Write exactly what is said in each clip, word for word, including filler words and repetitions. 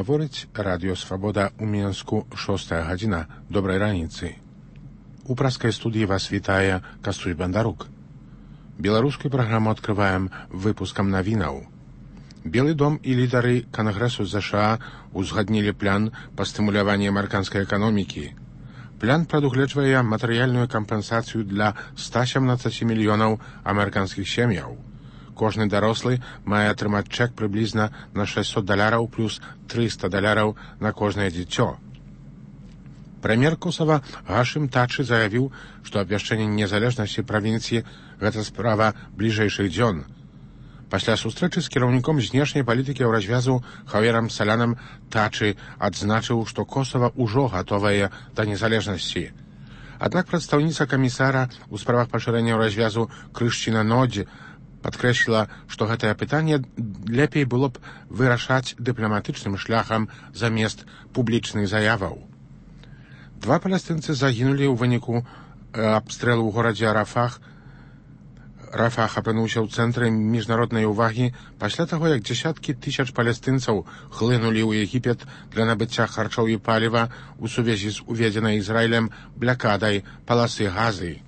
Гаворыць радыё Свабода ў Мінску, шостая гадзіна. Добрай раніцы. У праскай студыі вас вітае Касуй Бандарук. Беларускую праграму адкрываем выпускам навінаў. Белы дом і лідары Кангрэсу ЗША узгаднілі план па стымуляванні амерыканскай эканомікі. План прадугледжвае матэрыяльную кампенсацыю для ста сямнаццаці мільёнаў амерыканскіх сем'яў. Кожны дарослы мае атрымаць чэк прыблізна на шэсцьсот даляраў плюс трыста даляраў на кожнае дзіцё. Прэм'ер Косава Гашым Тачы заявіў, што абвяшчэнне незалежнасці правінцыі – гэта справа бліжэйшых дзён. Пасля сустрэчы з кіраўніком знешняй палітыкі ў развязу Хаверам Салянам Тачы адзначыў, што Косава ўжо гатовае да незалежнасці. Аднак прадстаўніца камісара ў справах пашырэння развязу Крышчына Нодзі падкрэсліла, што гэтае пытанне лепей было б вырашаць дыпламатычным шляхам замест публічных заяваў. Два палестынцы загінулі ў выніку абстрэлу ў горадзе Рафах. Рафах апынуўся ў цэнтры міжнароднай увагі пасля таго, як дзесяткі тысяч палестынцаў хлынулі ў Егіпет для набыцця харчоў і паліва ў сувязі з уведзенай Ізраілем блакадай паласы Газы.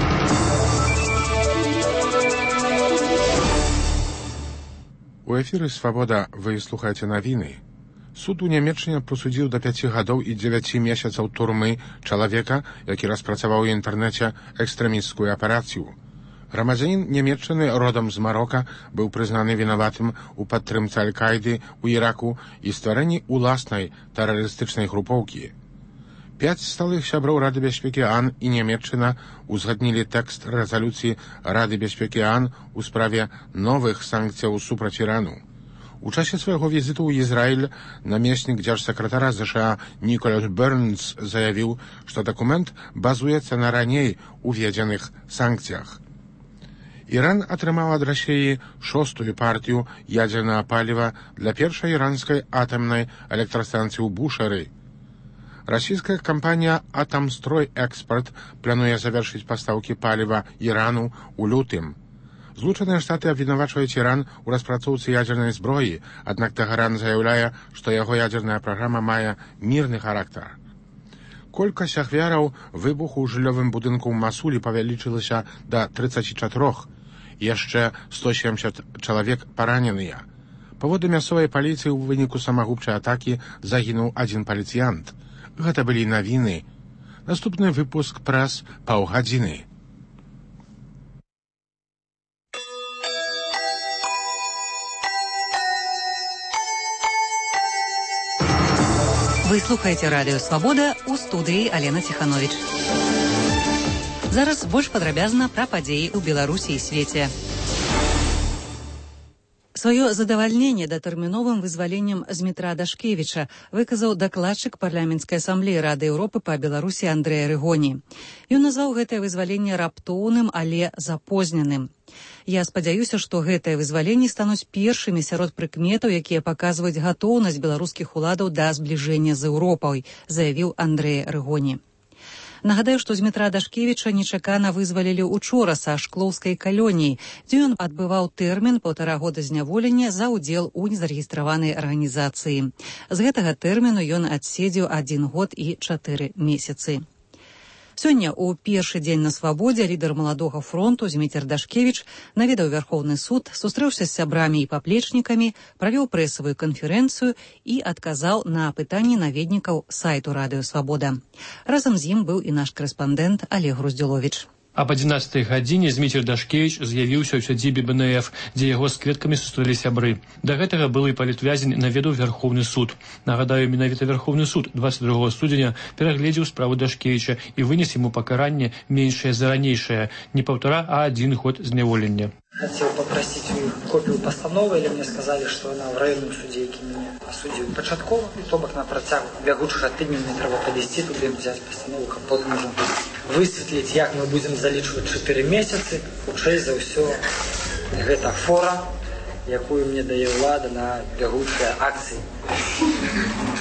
У эфіры «Свабода» вы слухаеце навіны. Суд у Нямецчыне прысудзіў да пяці гадоў і дзевяці месяцаў турмы чалавека, які распрацаваў у інтэрнэце экстрэмісцкую аперацыю. Грамадзянін Нямецчыны родам з Марока быў прызнаны вінаватым у падтрымцы Аль-Каіды ў Іраку і стварэнні уласнай тэрарыстычнай групоўкі. Пяць сталых сяброў Рады бяспекі ААН і Нямецчына узгаднілі тэкст рэзалюцыі Рады бяспекі ААН у справе новых санкцыяў супраць Ірану. У часе свайго візіту ў Ізраіль намеснік дзяржсакратара ЗША Ніколас Бернс заявіў, што дакумент базуецца на раней уведзеных санкцыях. Іран атрымаў ад Расіі шостую партыю ядзернага паліва для першай іранскай атамнай электрастанцыі ў Бушары. Расійская кампанія «Атамстрой Экспорт» плануе завяршыць пастаўкі паліва Ірану ў лютым. Злучаныя Штаты абвінавачваюць Іран у распрацоўцы ядзернай зброі, аднак Тэгеран заяўляе, што яго ядзерная праграма мае мірны характар. Колькасць ахвяраў выбуху ў жыллёвым будынку ў Масулі павялічылася да трыццаці чатырох. Яшчэ сто семдзесят чалавек параненыя. Паводле мясцовай паліцыі ў выніку самагубчай атакі загінуў адзін паліцыянт. Гэта былі навіны. Наступны выпуск праз паўгадзіны. Вы слухаеце радыё «Свабода», у студыі Алена Ціхановіч. Зараз больш падрабязна пра падзеі ў Беларусі і свеце. Сваё задавальненне датэрміновым вызваленнем Змітра Дашкевіча выказаў дакладчык парламенцкай асамблеі Рады Еўропы па Беларусі Андрэй Арыгоні. Ён назваў гэтае вызваленне раптоўным, але запозненым. Я спадзяюся, што гэтыя вызваленні стануць першымі сярод прыкметаў, якія паказваюць гатоўнасць беларускіх уладаў да збліжэння з Еўропай, заявіў Андрэй Арыгоні. Нагадаю, што Змітра Дашкевіча нечакана вызвалілі учора са Шклоўскай калоніі, дзе ён адбываў тэрмін паўтара года зняволення за ўдзел у незарэгістраванай арганізацыі. З гэтага тэрміну ён адседзеў адзін год і чатыры месяцы. Сёння ў першы дзень на свабодзе лідар маладога фронту Зміцер Дашкевіч наведаў Вярхоўны суд, сустрэўся з сябрамі і паплечнікамі, правёў прэсавую канферэнцыю і адказаў на пытанні наведнікаў сайту Радыё Свабода. Разам з ім быў і наш корэспандэнт Алег Груздзіловіч. Аб адзінаццатай гадзіне Зміцер Дашкевіч з'явіўся ў сядзібе Бэ Эн Эф, дзе яго з кветкамі сустрэлі сябры. Да гэтага былы палітвязень наведаў Вярхоўны суд. Нагадаю, менавіта Вярхоўны суд дваццаць другога студзеня перагледзеў справу Дашкевіча і вынес яму пакаранне меншае за ранейшае, не паўтара, а адзін год зняволення. Хотел попросить у них копию постановы, или мне сказали, что она в районном суде, які меня осудил початково, и то бок на протягу бягучага тыдня мне трэба падысці туды взять постанову, каб потым можна высветліць, як мы будем залічваць чатыры месяцы. Хутчэй за ўсё гэта фора, якую мне дае ўлада на бягучыя акцыі.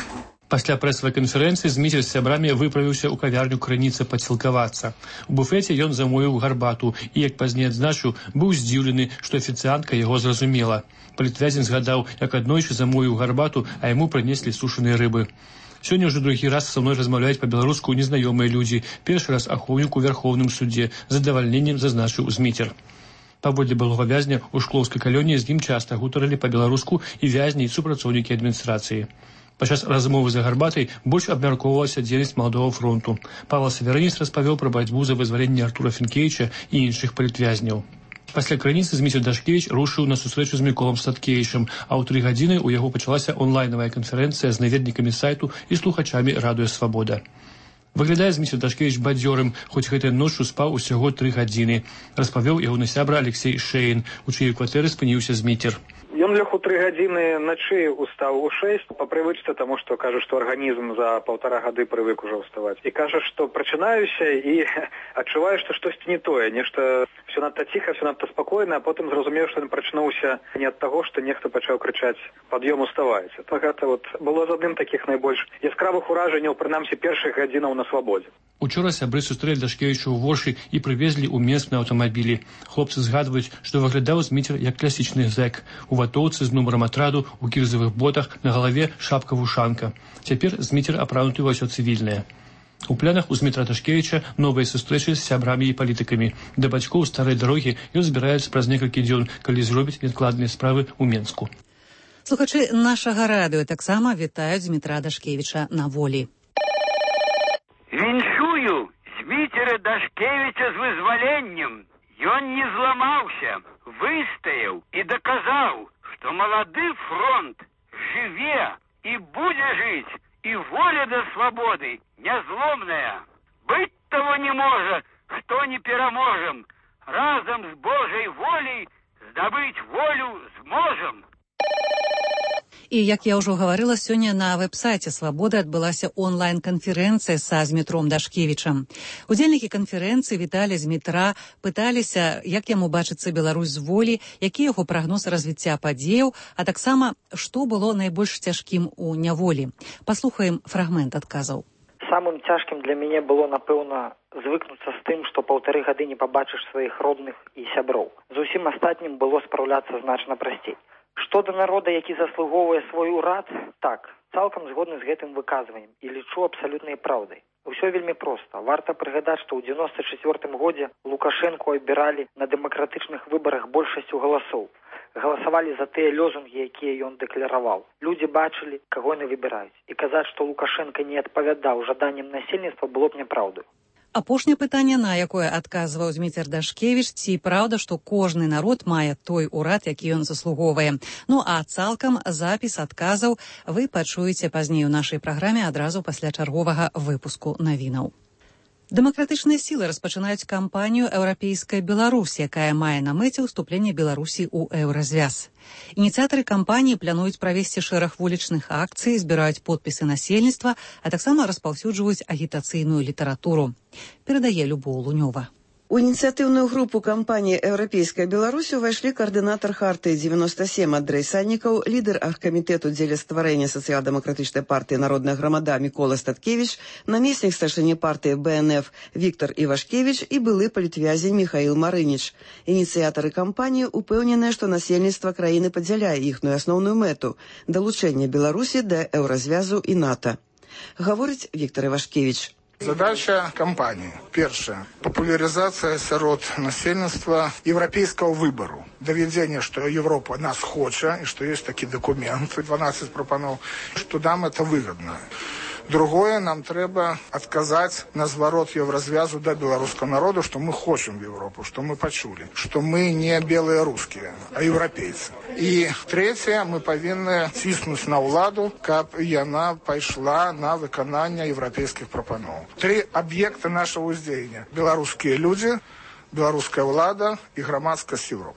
Пасля прэсавай канферэнцыі Зміцер з сябрамі выправіўся ў кавярню «Крыніца» пацілкавацца. У буфеце ён замовіў гарбату і, як пазней адзначыў, быў здзіўлены, што афіцыантка яго зразумела. Палітвязень згадаў, як аднойчы замовіў гарбату, а яму прынеслі сушаныя рыбы. Сёння ўжо другі раз са мной размаўляюць па-беларуску незнаёмыя людзі. Першы раз ахоўнік у Вярхоўным судзе. З задавальненнем зазначыў Зміцер. Паводле былога вязня ў шклоўскай калоніі з ім часта гутарылі па-беларуску і вязні і супрацоўнікі адміністрацыі. Падчас размовы за гарбатай больш абмяркоўвалася дзейнасць маладога фронту. Павел Северинец распавёў пра барацьбу за вызваленне Артура Фінкевіча і іншых палітвязняў. Пасля крыніцы Зміцер Дашкевіч рушыў на сустрэчу з Міколам Статкевічам, а ў тры гадзіны ў яго пачалася онлайнавая канферэнцыя з наведнікамі сайту і слухачамі радыё «Свабода». Выглядае Зміцер Дашкевіч бадзёрым, хоць гэтай ноччу спаў усяго тры гадзіны, распавёў ягоны сябра Алексей Шэйн, у чыёй кватэры спыніўся Зміцер. Ён лег у тры гадзіны начы, устаў у шэсць, па прывычцы, таму што кажа, што арганізм за паўтара гады прывык ужо ўставаць. І кажа, што прачынаюся і адчуваю, што штосьці не тое, нешта все надта ціха, все надта спакойна, а потым зразумеў, што ён прачнуўся не ад таго, што нехта пачаў крычаць «пад'ём уставайце». То гэта вот было з адным такіх найбольш яскравых уражанняў, прынамсі першых гадзінаў на свабодзе. Учора сябры сустрэлі Дашкевіча ў Воршы і прывезлі ў Менск на аўтамабілі. Хлопцы згадваюць, што выглядаў Зміцер як класічны зэк. У ватоўцы з нумарам атраду, у кірзавых ботах, на галаве шапка-вушанка. Цяпер Зміцер апрануты ва ўсё цывільнае. У планах у Змітра Дашкевіча новыя сустрэчы з сябрамі і палітыкамі. Да бацькоў старай дарогі ён збіраецца праз некалькі дзён, калі зробіць невідкладныя справы ў Менску. Слухачы нашага радыё таксама вітаюць Змітра Дашкевіча на волі. Віншую Зміцера Дашкевіча з вызваленнем. Ён не зламаўся, выстаяў і даказаў, што малады фронт жыве і будзе жыць, і воля да свабоды нязломная. Быць того не можа, хто не пераможам. Разам з Божай волей здабыць волю зможам. І, як я ўжо гаварыла, сёння на вэб-сайце «Свабоды» адбылася онлайн-канферэнцыя са Змітром Дашкевічам. Удзельнікі канферэнцыі віталі Змітра, пыталіся, як яму бачыцца Беларусь з волі, які яго прагноз развіцця падзеяў, а таксама, што было найбольш цяжкім у няволі. Паслухаем фрагмент адказаў. Самым цяжкім для мяне было, напэўна, звыкнуцца з тым, што паўтары гады не пабачыш сваіх родных і сяброў. З усім астатнім было спраўляцца значна прасцей. Што да народа, які заслугоўвае свой урад, так, цалкам згодны з гэтым выказваннем і лічу абсалютнай праўдай. Усё вельмі проста. Варта прыгадаць, што ў дзевяносто чацвёртым годзе Лукашэнку абіралі на дэмакратычных выбарах большасцю галасоў. Галасавалі за тыя лозунгі, якія ён дэклараваў. Людзі бачылі, каго яны выбіраюць. І казаць, што Лукашэнка не адпавядаў жаданням насельніцтва, было б няпраўдаю. Апошняе пытанне, на якое адказваў Зміцер Дашкевіч, ці праўда, што кожны народ мае той урад, які ён заслугоўвае. Ну а цалкам запіс адказаў вы пачуеце пазней у нашай праграме адразу пасля чарговага выпуску навінаў. Дэмакратычныя сілы распачынаюць кампанію «Еўрапейская Беларусь», якая мае на мэце ўступленне Беларусі ў еўразвяз. Ініцыятары кампаніі плануюць правесці шэраг вулічных акцый, збіраюць подпісы насельніцтва, а таксама распаўсюджваюць агітацыйную літаратуру. Перадае Любоў Лунёва. У ініцыятыўную групу кампаніі «Еўрапейская Беларусь» увайшлі каардынатар Хартыі дзевяносто сем Андрэй Саннікаў, лідар аргкамітэту дзеля стварэння сацыял-дэмакратычнай партыі «Народная грамада» Мікола Статкевіч, намеснік старшыні партыі Бэ Эн Эф Віктар Івашкевіч і былы палітвязень Міхаіл Марыніч. Ініцыятары кампаніі упэўненыя, што насельніцтва краіны падзяляе іхную асноўную мэту – далучэнне Беларусі да еўразвязу і НАТО. Гаворыць Віктар Івашкевіч. Задача кампании. Первое. Популяризация сярод насельніцтва европейского выбору. Доведение, что Европа нас хочет, и что есть такие документы, дванадцать пропанов, что нам это выгодно. Другое, нам трэба адказаць на зварот еўразвязу да беларускага народу, што мы хочам в Европу, што мы пачулі, што мы не белыя рускія, а еўрапейцы. І трэцяе, мы павінны ціснуць на ўладу, каб яна пайшла на выкананне еўрапейскіх прапаноў. Тры аб'екты нашага ўздзеяння: беларускія людзі, беларуская ўлада і грамадскасць Европы.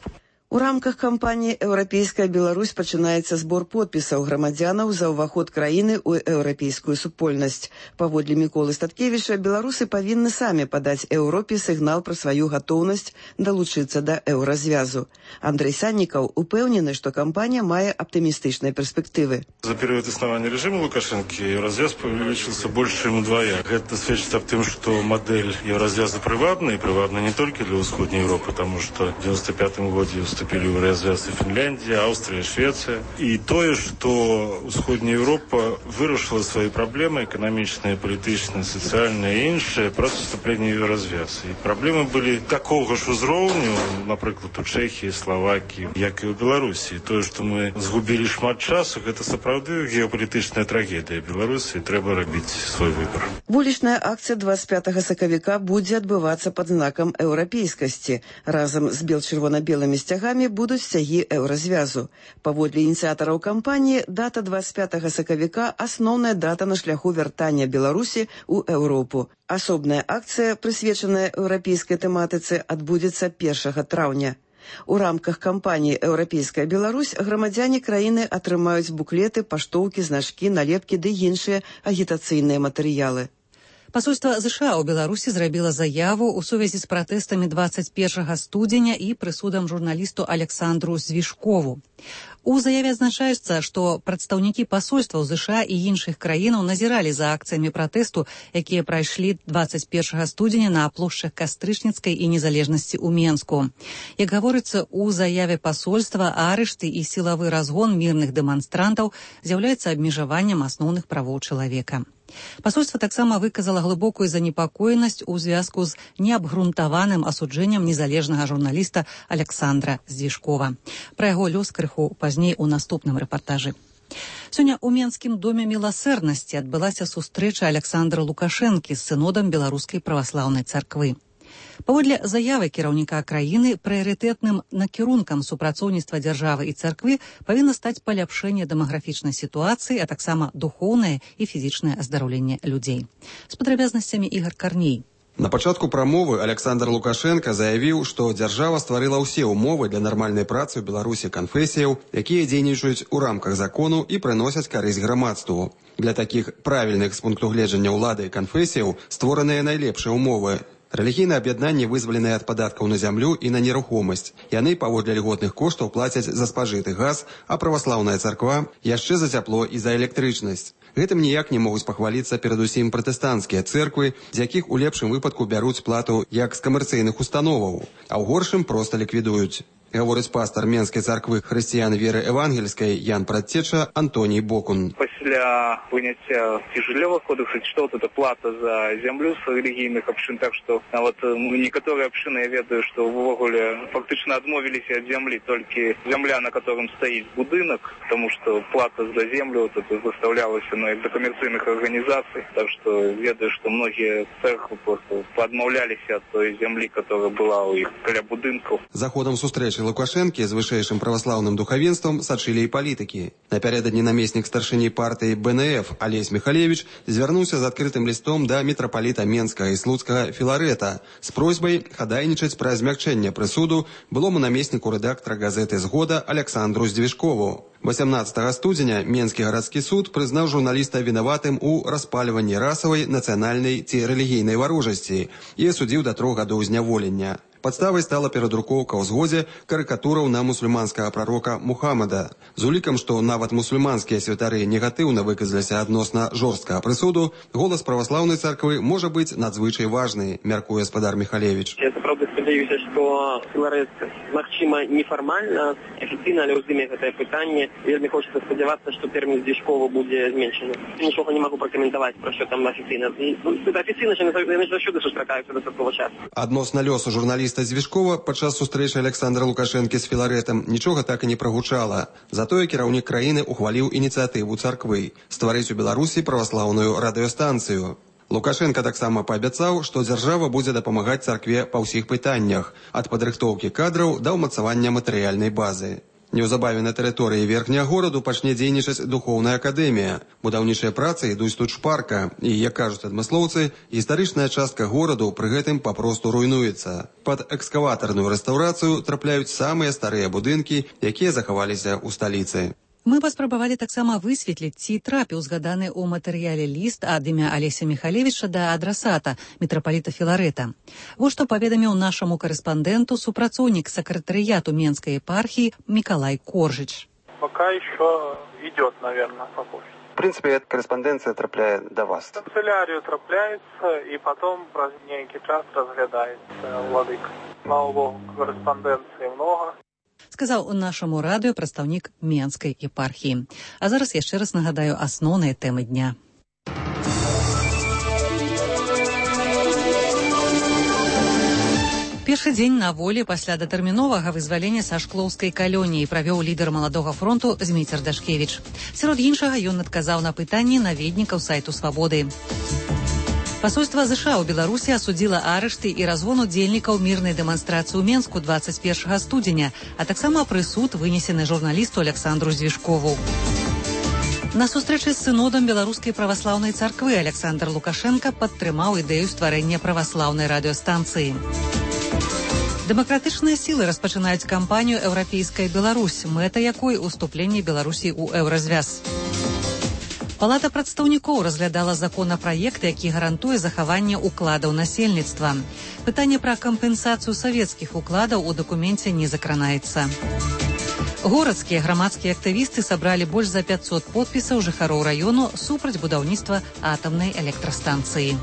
У рамках кампаніі «Еўрапейская Беларусь» пачынаецца збор подпісаў грамадзянаў за ўваход краіны ў еўрапейскую супольнасць. Паводле Міколы Статкевіча, беларусы павінны самі падаць Еўропе сігнал пра сваю гатоўнасць далучыцца да еўразвязу. Андрей Саннікаў упэўнены, што кампанія мае аптымістычныя перспектывы. За перыяд існавання рэжыму Лукашэнкі еўразвяз павялічыўся больш, чым удвая. Гэта сведчыць аб тым, што мадэль еўразвяза прывабна, і прывабна не толькі для ўсходняй Еўропы, таму што ў девяносто пятым годзе вступили в развяз и Финляндия, Австрия, Швеция. И то, что Усходняя Европа вырашила свои проблемы экономичные, политичные, социальные и іншие просто вступление в развяз. И проблемы были такого ж узроўню, например, у Чехии, Словакии, як и у Беларуси. То, что мы сгубили шмат часу, это сапраўды геополитичная трагедия Беларуси, и трэба рабіць свой выбор. Вулічная акція двадцать пятого сакавіка будзе адбывацца пад знакам еўрапейскасці. Разам з бел-чырвона-белымі сцягамі будуць сцягі еўразвязу. Паводле ініцыятараў кампаніі, дата двадцать пятого сакавіка – асноўная дата на шляху вяртання Беларусі ў Еўропу. Асобная акцыя, прысвечаная еўрапейскай тэматыцы, адбудзецца першага траўня. У рамках кампаніі «Еўрапейская Беларусь» грамадзяне краіны атрымаюць буклеты, паштоўкі, значкі, налепкі ды іншыя агітацыйныя матэрыялы. Пасольства ЗША ў Беларусі зрабіла заяву ў сувязі з пратэстамі двадцать первага студзеня і прысудам журналісту Александру Звішкову. У заяве адзначаецца, што прадстаўнікі пасольстваў ЗША і іншых краінаў назіралі за акцыямі пратэсту, якія прайшлі двадцать первага студзеня на плошчах Кастрычніцкай і Незалежнасці ў Менску. Як гаворыцца ў заяве пасольства, арышты і сілавы разгон мірных дэманстрантаў з'яўляецца абмежаваннем асноўных правоў чалавека. Пасольства таксама выказала глыбокую занепакоенасць у звязку з неабгрунтаваным асуджэннем незалежнага журналіста Александра Звішкова. Пра яго лёс крыху пазней у наступным рэпартажы. Сёння ў Менскім доме міласэрнасці адбылася сустрэча Александра Лукашэнкі з сынодам Беларускай праваслаўнай царквы. Паводле заявы кіраўніка краіны, прыярытэтным накірункам супрацоўніцтва дзяржавы і царквы павінна стаць паляпшэнне дэмаграфічнай сітуацыі, а таксама духоўнае і фізічнае аздараўленне людзей. З падрабязнасцямі Ігор Карней. На пачатку прамовы Александр Лукашенко заявіў, што дзяржава стварыла ўсе ўмовы для нармальнай працы ў Беларусі канфесіяў, якія дзейнічаюць у рамках закону і прыносяць карысць грамадству. Для такіх правільных з пункту гледжання ўлады канфесіяў створаныя найлепшыя ўмовы. Рэлігійныя аб'яднанні вызваленыя ад падаткаў на зямлю і на нерухомасць. Яны паводле льготных коштаў плацяць за спажыты газ, а праваслаўная царква яшчэ за цяпло і за электрычнасць. Гэтым ніяк не могуць пахваліцца перадусім пратэстанцкія цэрквы, з якіх у лепшым выпадку бяруць плату як з камерцыйных установаў, а ў горшым проста ліквідуюць. Гаворыць пастор Менскай царквы хрысціян веры евангельскай Ян Прадцеча Антоній Бокун. Пасля выняцця цяжелевых кодексаў, што это плата за зямлю з рэлігійных абшын, так што нават некаторыя абшыны, я ведаю, што ўвогуле фактычна адмовіліся ад зямлі, толькі зямля, на котором стаіць будынак, тому што плата за землю вот это заставлялася ну, як да камерцыйных арганізацый, так што ведаю, што многія церквы просто падмаўляліся ад той зямлі, которая была ў іх каля будынкаў. За ходам сустрэчы Лукашэнкі з вышэйшым праваслаўным духавенствам сачылі і палітыкі. Напярэдадні намеснік старшыні партыі Бэ Эн Эф Алесь Міхалевіч звярнуўся з адкрытым лістом да мітрапаліта Менскага і Слуцкага Філарэта з просьбай хадайнічаць пра змякчэнне прысуду былому намесніку рэдактара газеты «Згода» Александру Звішкову. восемнадцатого студзеня Менскі гарадскі суд прызнаў журналіста вінаватым у распальванні расавай, нацыянальнай ці рэлігійнай варожасці і асудзіў да трох гадоў зняволення. Падставай стала перадрукоўка ў «Згодзе» карыкатураў на мусульманскага прарока Мухаммада. З улікам, што нават мусульманскія святары негатыўна выказаліся адносна жорсткага прысуду, голас праваслаўнай царквы можа быць надзвычай важны, мяркуе спадар Міхалевіч. Я сапраўды спадзяюся, што Філарэт, магчыма, нефармальна, афіцыйна, але ўздыме гэтае пытанне. Вельмі хочацца спадзявацца, што тэрмін Звішкова будзе зменшаны. Нічога не магу пракаментаваць, пра што там афіцыйна. Афіцыйна ж яны заўсёды сустракаюцца дастаткова часта. Адносна лёсу журналіста Звішкова падчас сустрэчы Александра Лукашэнкі з Філарэтам нічога так і не прагучала. Затое кіраўнік краіны ухваліў ініцыятыву царквы стварыць у Беларусі праваслаўную радыёстанцыю. Лукашенко таксама паабяцаў, што дзяржава будзе дапамагаць царкве па ўсіх пытаннях, ад падрыхтоўкі кадраў да ўмацавання матэрыяльнай базы. Неўзабаве на тэрыторыі верхняга гораду пачне дзейнічаць духоўная акадэмія. Будаўнічыя працы ідуць тут шпарка, і, як кажуць адмыслоўцы, гістарычная частка гораду пры гэтым папросту руйнуецца. Пад экскаватарную рэстаўрацыю трапляюць самыя старыя будынкі, якія захаваліся ў сталіцы. Мы паспрабавалі таксама высветліць, ці трапіў згаданы ў матэрыяле ліст ад імя Алеся Михалевіча да адрасата, мітрапаліта Філарэта. Вось што паведаміў нашаму карэспандэнту супрацоўнік сакратарыяту Менскай епархии Миколай Коржич. Пока еще идет, наверное, по почте. В принципе, эта корреспонденция трапляет до вас. В канцелярию трапляется, и потом праз некий час разглядается владыка. Слава Богу, корреспонденции много. Сказаў нашаму радыё прадстаўнік Менскай епархіі. А зараз яшчэ раз нагадаю асноўныя тэмы дня. Першы дзень на волі пасля датэрміновага вызвалення са шклоўскай калоніі правёў лідар маладога фронту Зміцер Дашкевіч. Сярод іншага ён адказаў на пытанні наведнікаў сайту «Свабоды». Пасольства ЗША ў Беларусі асудзіла арышты і разгон удзельнікаў мірнай дэманстрацыі ў Менску дваццаць першага студзеня, а таксама прысуд вынесены журналісту Александру Звішкову. На сустрэчы з сынодам Беларускай праваслаўнай царквы Александр Лукашенко падтрымаў ідэю стварэння праваслаўнай радыёстанцыі. Дэмакратычныя сілы распачынаюць кампанію «Еўрапейская Беларусь», мэта якой уступленне Беларусі ў еўразвяз. Палата прадстаўнікоў разглядала законапраект, які гарантуе захаванне укладаў насельніцтва. Пытанне пра кампенсацыю савецкіх укладаў у дакуменце не закранаецца. Горадскія грамадскія актывісты сабралі больш за пятьсот подпісаў жыхароў раёну супраць будаўніцтва атамнай электрастанцыі.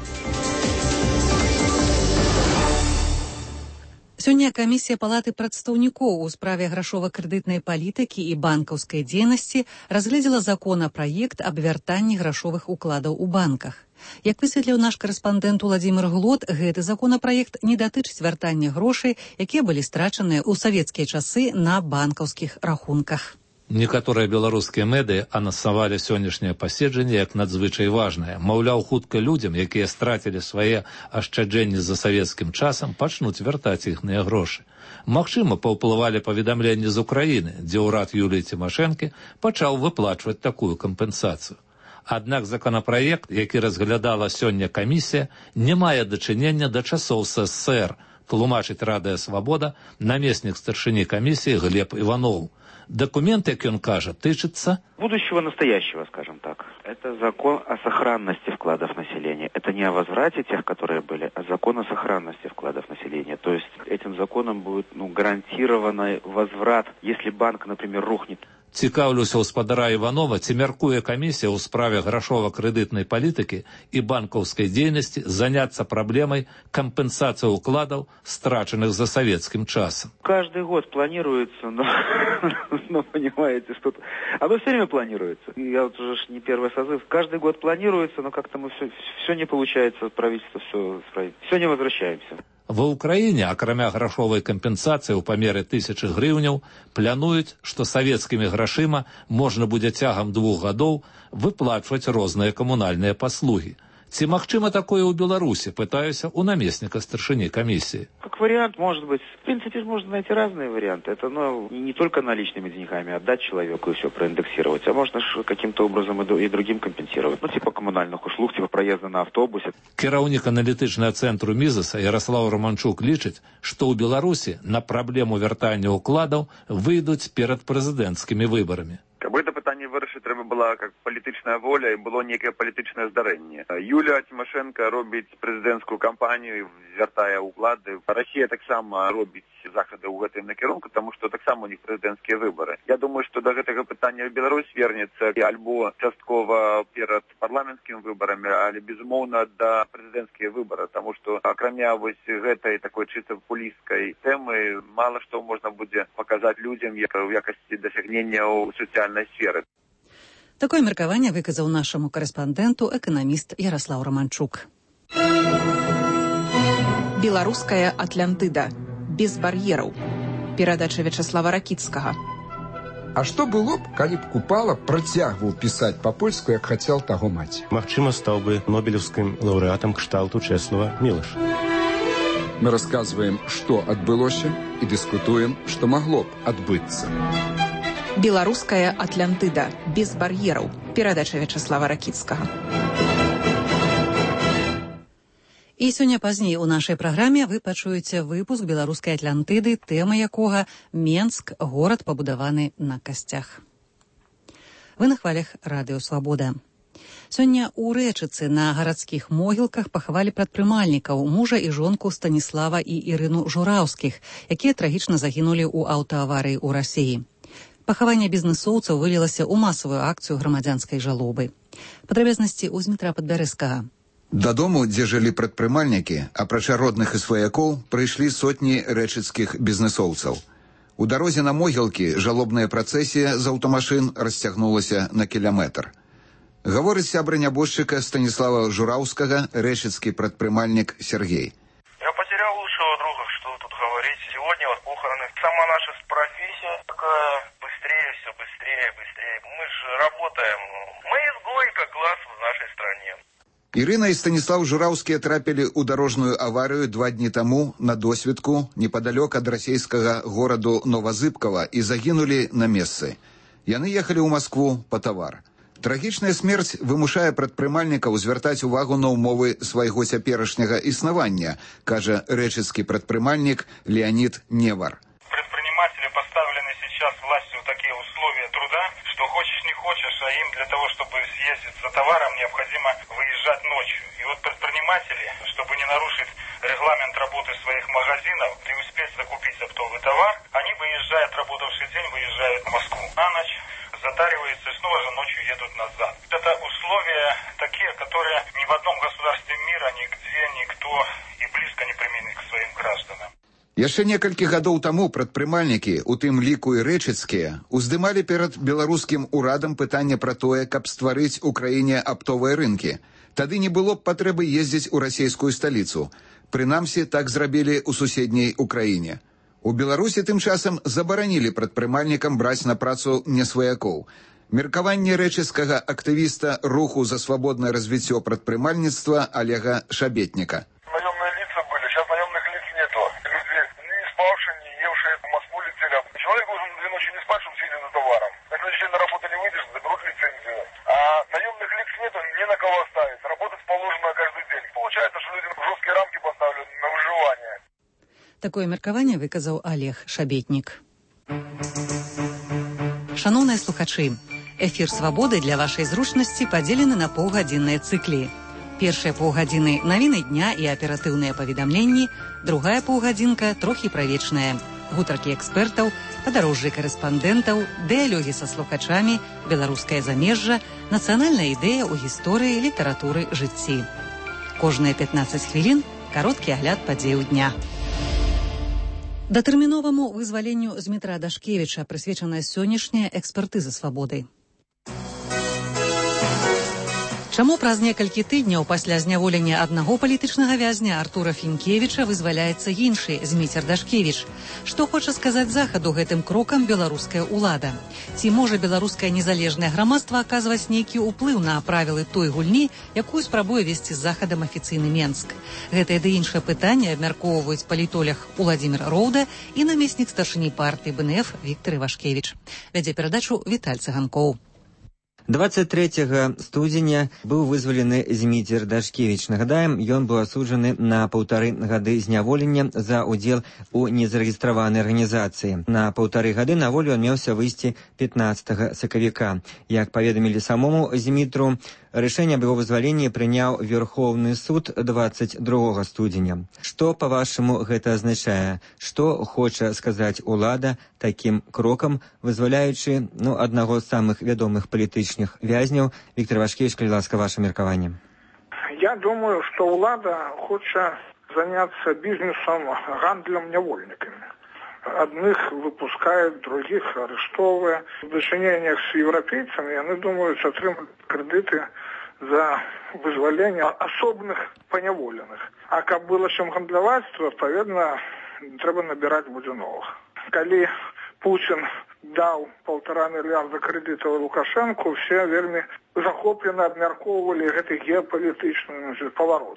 Сёння камісія палаты прадстаўнікоў у справе грашова-крэдытнай палітыкі і банкаўскай дзейнасці разгледзела законапраект аб вяртанні грашовых укладаў у банках. Як высветліў наш карэспандэнт Уладзімір Глот, гэты законапраект не датычыць вяртання грошай, якія былі страчаныя ў савецкія часы на банкаўскіх рахунках. Некаторыя беларускія медыа анансавалі сённяшняе паседжанне як надзвычай важнае. Маўляў, хутка людзям, якія страцілі свае ашчаджэнні за савецкім часам, пачнуць вяртаць іхныя грошы. Магчыма, паўплывалі паведамленні з Украіны, дзе ўрад Юліі Цімашэнкі пачаў выплачваць такую кампенсацыю. Аднак законапраект, які разглядала сёння камісія, не мае дачынення да часоў СССР, тлумачыць Радыё Свабода намеснік старшыні камісіі Глеб Иванов. Документ, как он кажет, тычется будущего настоящего, скажем так. Это закон о сохранности вкладов населения. Это не о возврате тех, которые были, а закон о сохранности вкладов населения. То есть этим законом будет ну, гарантированный возврат, если банк, например, рухнет. Цікаўлюся ў спадара Іванова, ці мяркуе камісія ў справе грашова-крэдытнай палітыкі і банкаўскай дзейнасці заняцца праблемай кампенсацыі укладаў, страчаных за савецкім часам. Каждый год планируется, но, но понимаете, что оно все время планируется. Я вот уже не первый созыв. Каждый год планируется, но как-то мы все, все не получается, правительство все справить. Все не возвращаемся. Ва ўкраіне, акрамя грашовай кампенсацыі ў памеры тысячы грыўняў, плануюць, што савецкімі грашыма можна будзе цягам двух гадоў выплачваць розныя камунальныя паслугі. Ці магчыма такое ў Беларусі, пытаюся у наместника старшыні комиссии. Как вариант, может быть. В принципе, можно найти разные варианты. Это ну, не только наличными деньгами отдать человеку и все проиндексировать, а можно каким-то образом и другим компенсировать. Ну, типа коммунальных услуг, типа проезда на автобусе. Кіраўнік аналітычнага цэнтру Мізаса Ярослав Романчук лічыць, што ў Беларусі на праблему вяртання укладаў выйдуць перад прэзідэнцкімі выбарамі. Каб гэта пытанне вырашыць, трэба была как палітычная воля і было некае палітычнае здарэнне. Юлія Цімашэнка робіць прэзідэнцкую кампанію, звяртае ўклады. Расія таксама робіць захады ў гэтым накірунку, таму што таксама у них прэзідэнцкія выбары. Я думаю, што да гэтага пытання Беларусь вернецца альбо часткова перад парламенцкімі выбарамі, але безумоўна да прэзідэнцкія выбары, таму што акрамя вось гэтай такой чыста папулісцкай тэмы мала што можна будзе паказаць людзям як у якасці дасягнення ў сацыяльнай сферы. Такое меркаванне выказаў нашаму карэспандэнту эканаміст Ярослав Романчук. Беларуская Атлантыда. Без бар'ераў. Перадача Вячаслава Ракіцкага. А што было б, калі б Купала працягваў пісаць па-польску, як хацеў таго маці? Магчыма, стаў бы нобелеўскім лаўрэатам кшталту Чэслава Мілаша. Мы расказваем, што адбылося, і дыскутуем, што магло б адбыцца. Беларуская Атлантыда. Без бар'ераў. Перадача Вячаслава Ракіцкага. І сёння пазней у нашай праграме вы пачуеце выпуск беларускай Атлантыды, тэма якога Менск, горад, пабудаваны на касцях. Вы на хвалях радыё Свабода. Сёння ў Рэчыцы на гарадскіх могілках пахавалі прадпрымальнікаў, мужа і жонку Станіслава і Ірыну Жураўскіх, якія трагічна загінулі ў аўтааварыі ў Расіі. Пахаванне бізнэсоўцаў вылілася ў масавую акцыю грамадзянскай жалобы. Падрабязнасці ў Змітра Падбярэзскага. Дадому, дзе жылі прадпрымальнікі, апрача родных і сваякоў, прыйшлі сотні рэчыцкіх бізнэсоўцаў. У дарозе на могілкі жалобная працэсія з аўтамашын расцягнулася на кіляметр. Гаворыць сябра нябожчыка Станіслава Жураўскага, рэчыцкі прадпрымальнік Сергей. Я потерял лучшего друга, что тут говорить. Сегодня вот похороны. Сама наша профессия такая, быстрее, все быстрее, быстрее. Мы же работаем. Мы изгой, как класс в нашей стране. Ірына і Станіслав Жураўскія трапілі ў дарожную аварыю два дні таму на досведку непадалёк ад расійскага гораду Новазыбкава і загінулі на месцы. Яны ехалі ў Маскву па тавар. Трагічная смерць вымушае прадпрымальнікаў звяртаць увагу на ўмовы свайго цяперашняга існавання, кажа рэчыцкі прадпрымальнік Леонид Невар. Предприниматели поставлены сейчас властью такие условия труда, что хочешь не хочешь, а им для того, чтобы съездить за товаром, необходимо выезжать ночью. И вот предприниматели, чтобы не нарушить регламент работы своих магазинов и успеть закупить оптовый товар, они выезжают, работавший день, выезжают в Москву. На ночь затариваются и снова же ночью едут назад. Это условия такие, которые ни в одном государстве мира, нигде никто и близко не применит к своим гражданам. Яшчэ некалькі гадоў таму прадпрымальнікі, у тым ліку і рэчыцкія, уздымалі перад беларускім урадам пытанне пра тое, каб стварыць у краіне аптовыя рынкі. Тады не было б патрэбы ездзіць у расійскую сталіцу. Прынамсі, так зрабілі ў суседняй Украіне. У Беларусі тым часам забаранілі прадпрымальнікам браць на працу несваякоў. Меркаванне рэчыцкага актывіста руху за свабоднае развіццё прадпрымальніцтва Олега Шабетніка. Наемные лица были, сейчас наемных лиц нету. Люди не спавшие, не евшие в Москву летели. Человек должен две ночи не спать, чтобы сидеть за товаром. На следующий день на работу не выйдешь, заберут лицензию. А наемных лиц нету, не на кого оставить. Работать положено каждый день. Получается, что людям жесткие рамки поставлены на выживание. Такое меркаванне выказаў Олег Шабетнік. Шаноўныя слухачы, эфір «Свабоды» для вашай зручнасці падзелены на паўгадзінныя цыклі. Першыя паўгадзіны навіны дня і аператыўныя паведамленні, другая паўгадзінка трохі правечная. Гутаркі экспертаў, падарожжы карэспандэнтаў, дыялогі са слухачамі, беларускае замежжа, нацыянальная ідэя ў гісторыі, літаратуры, жыцці. Кожныя пятнаццаць хвілін кароткі агляд падзеяў дня. Датэрміноваму вызваленню Змітра Дашкевіча прысвечаная сённяшняя экспертыза свабоды. Чаму праз некалькі тыдняў пасля зняволення аднаго палітычнага вязня Артура Фінкевіча вызваляецца іншы Зміцер Дашкевіч? Што хоча сказаць захаду гэтым крокам беларуская ўлада? Ці можа беларускае незалежнае грамадства аказваць нейкі ўплыў на правілы той гульні, якую спрабуе весці з захадам афіцыйны Менск? Гэтае ды іншае пытанне абмяркоўваюць палітолог Уладзімір Роўда і намеснік старшыні партыі бэ эн эф Віктар Івашкевіч. Вядзе перадачу Віталь Цыганкоў. двадцать третьего студзеня быў вызвалены Зміцер Дашкевіч. Нагадаем, ён быў асуджаны на паўтары гады зняволення за ўдзел у незарэгістраванай арганізацыі. На паўтары гады на волю ён меўся выйсці пятнаццатага сакавіка. Як паведамілі самому Змітру, рашэнне аб яго вызваленні прыняў Верховны суд двадцать другога студзеня. Што, па-вашаму, гэта азначае? Што хоча сказаць улада такім крокам, вызваляючы ну, аднаго з самых вядомых палітычных вязняў? Віктор Івашкевіч, калі ласка, ваше меркаванне. Я думаю, что улада хочет заняться бизнесом, гандлем невольниками. Одних выпускают, других арестовывают. В дочинениях с европейцами, они думают, отримать кредиты за вызволение особных поневоленных. А как было чем гандлевать, то, відповідно, треба набирать буде новых. Коли Путин дал полтора миллиарда кредитов Лукашенко, все вельми захопленно обмярковывали этот геополитичный поворот.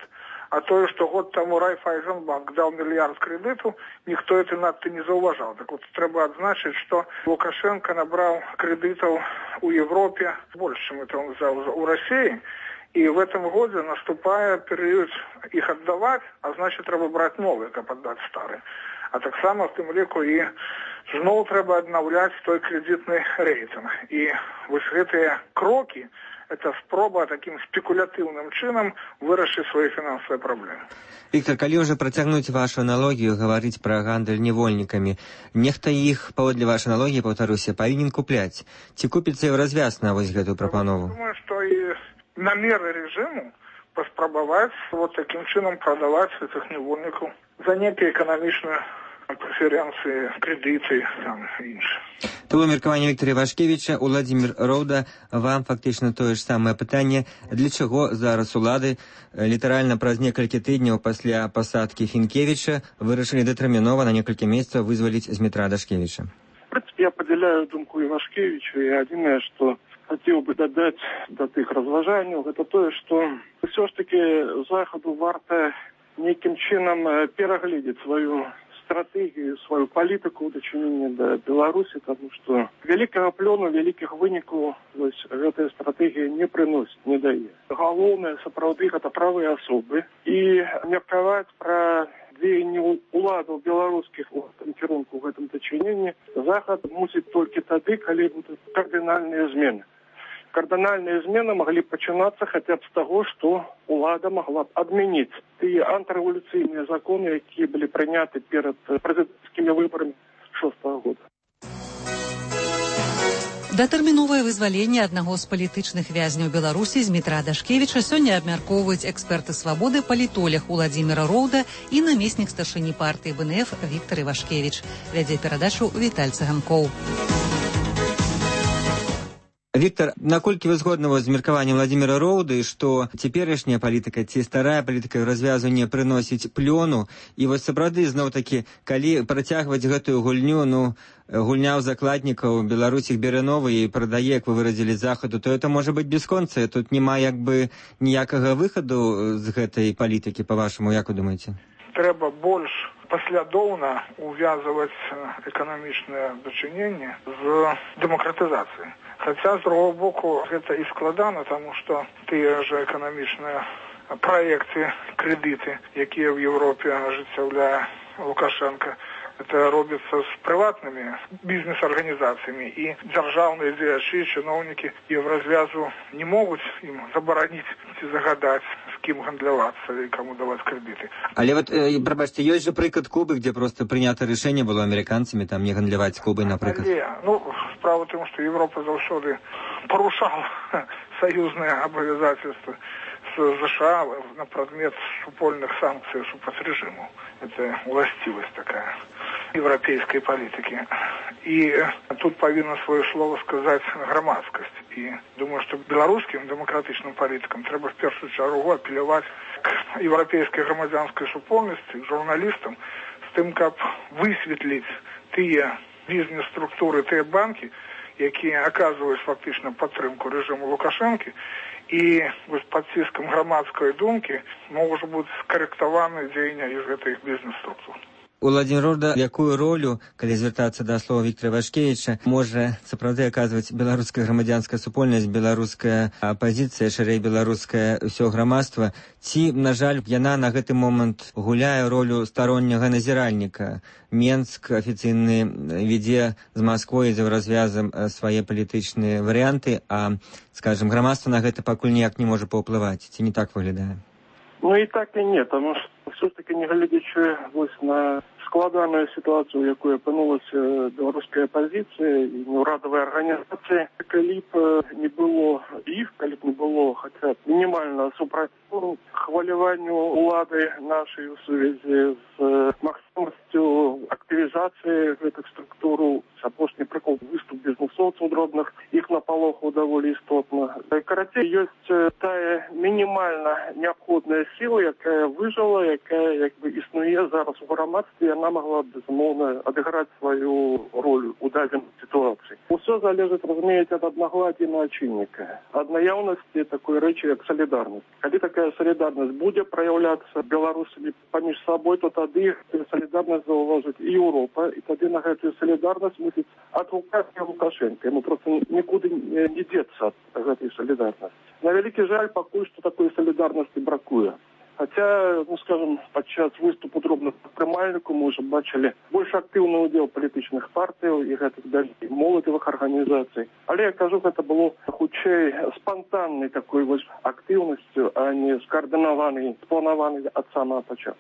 А тое, што год таму Райфайзенбанк даў мільярд крэдыту, ніхто это надта не заўважаў. Так вот, трэба адзначыць, што Лукашенко набраў крэдытаў у Европе больш, чым это он взял у России. И в этом году, наступая период их отдавать, а значит, треба брать новые, как отдать старые. А так само в тем лику и знову треба обновлять той кредитный рейтинг. И вот эти кроки, это спроба таким спекулятивным чином вырашить свои финансовые проблемы. Виктор, калі уже протягнуть вашу аналогию, говорить про гандаль невольниками, нехта их, паводле вашей аналогии, повторюся, повинен куплять. Ці купіцца і развяз на вось гэтую прапанову? Я думаю, что и намеры режиму поспробовать вот таким чином продавать этих невольников за некие экономичные преференции, кредиты там и інше. То было меркаванне Віктора Івашкевіча. Уладзімір Роўда, вам фактычна тое ж самае пытанне. Для чаго зараз улады літаральна праз некалькі тыдняў пасля пасадкі Фінкевіча вырашылі датэрмінова на некалькі месяцаў вызваліць Змітра Дашкевіча? В принципе, я поделяю думку Ивашкевича, и одиное, что хотел бы додать до тых разважанняў, это то, что все ж таки Заходу варта неким чином перагледзець свою стратегию, свою политику в дачыненні до Беларуси, потому что великого плёну, великих вынікаў эта стратегия не приносит, не дает. Галоўнае, сапраўды, это правые особы. И меркаваць про дзеянні уладаў беларускіх у гэтым кірунку, в этом дачыненні Захад мусіць толькі тады, калі будуць кардынальныя змены. Кардинальные измены могли починаться хотя бы с того, что улада могла отменить те антиреволюционные законы, которые были приняты перед президентскими выборами шестого года. Датэрміновае вызваленне аднаго з палітычных вязняў Беларусі Змітра Дашкевіча сёння абмяркоўваюць эксперты свабоды, палітолог Уладзіміра Роўда і намеснік старшыні партыі бэ эн эф Віктар Івашкевіч. Вядзе перадачу Віталь Цыганкоў. Виктор, наколькі вы згодны з меркаваннем Владимира Роўды, што цяперашняя палітыка ці старая палітыка развязывання прыносіць плёну, і вось сапраўды зноў-такі, калі працягваць гэтую гульню, ну, гульня ў закладнікаў, Беларусь іх бере новы і прадае, як вы выразілі, Захаду, то это можа быць бясконцыя, тут няма як бы ніякага выхаду з гэтай палітыкі, па-вашаму, як вы думаеце? Трэба больш паслядоўна увязываць эканамічнае дачыненне з дэмакратызацыяй. Хотя, с другого боку, это и складано, потому что те же экономичные проекты, кредиты, якія в Европе ажыццяўляе Лукашенко, это робится с приватными бизнес-организациями, и державные дзеячы, чиновники Евразвязу не могут им забараніць ці загадаць, с кем гандлявацца и кому давать кредиты. Але вот, э, пробачьте, есть же приклад Кубы, где просто принято решение было американцами там не гандляваць с Кубой, например. Але, ну, справа в том, что Европа заўсёды порушала союзные обязательства с США на предмет супольных санкций супраць режиму. Это властивость такая европейской политики. И тут повинна свое слово сказать громадскость. И думаю, что белорусским демократичным политикам треба в первую чергу апеллировать к европейской громадянской супольности, к журналистам, с тем, как высветлить те бизнес-структуры, те банки, якія аказваюць фактычна падтрымку рэжыму Лукашэнкі, і пад ціскам грамадскай думкі могуць быць скарэктаваны дзеяння з гэтых бізнес-структур. Уладзімір Роўда, якую ролю, калі звяртацца да слова Віктара Івашкевіча, можа сапраўды аказваць беларуская грамадзянская супольнасць, беларуская апазіцыя, шырэй беларускае ўсё грамадства, ці, на жаль, яна на гэты момант гуляе ролю старонняга назіральніка? Менск афіцыйны ведзе з Масквой за развязам свае палітычныя варыянты, а, скажем, грамадства на гэта пакуль ніяк не можа паўплываць. Ці не так выглядае? Ну и так и нет, потому что все-таки не глядячи на складаную ситуацию, якую апынулася беларуская оппозиция и неурадовые организации, калі б не было іх, калі б не было хотя минимального супротиву хваляванню улады нашей в связи с максимностью актывізацыі гэтых структураў. Апошні прыклад выступ бізнесоўцаў дробных, іх напалохаў даволі істотна. Карацей, ёсць тая мінімальна неабходная сіла, якая выжыла, якая як бы існуе зараз у грамадстве, яна магла безумоўна адыграць сваю роль у дадзенай сітуацыі. Усё залежыць, разумееце, ад аднагладдзя начальніка, ад наяўнасці такой рэчы, як салідарнасць. Калі такая салідарнасць будзе праяўляцца беларусамі паміж сабой, то тады салідарнасць заўважыць і Еўропа, і тады на гэтую салідарнасць мусіць адгукацца Лукашенко. Яму проста нікуды не дзецца ад гэтай салідарнасці. На вялікі жаль, пакуль што такой салідарнасці бракуе. Хаця, ну скажем, падчас выступу дробных прадпрымальнікаў мы ўжо бачылі больш актыўны ўдзел палітычных партыяў і гэтых далей моладзевых арганізацый. Але я кажу, гэта было хутчэй спантаннай такой вось актыўнасцю, а не скаардынаванай, спланаванай ад самага пачатку.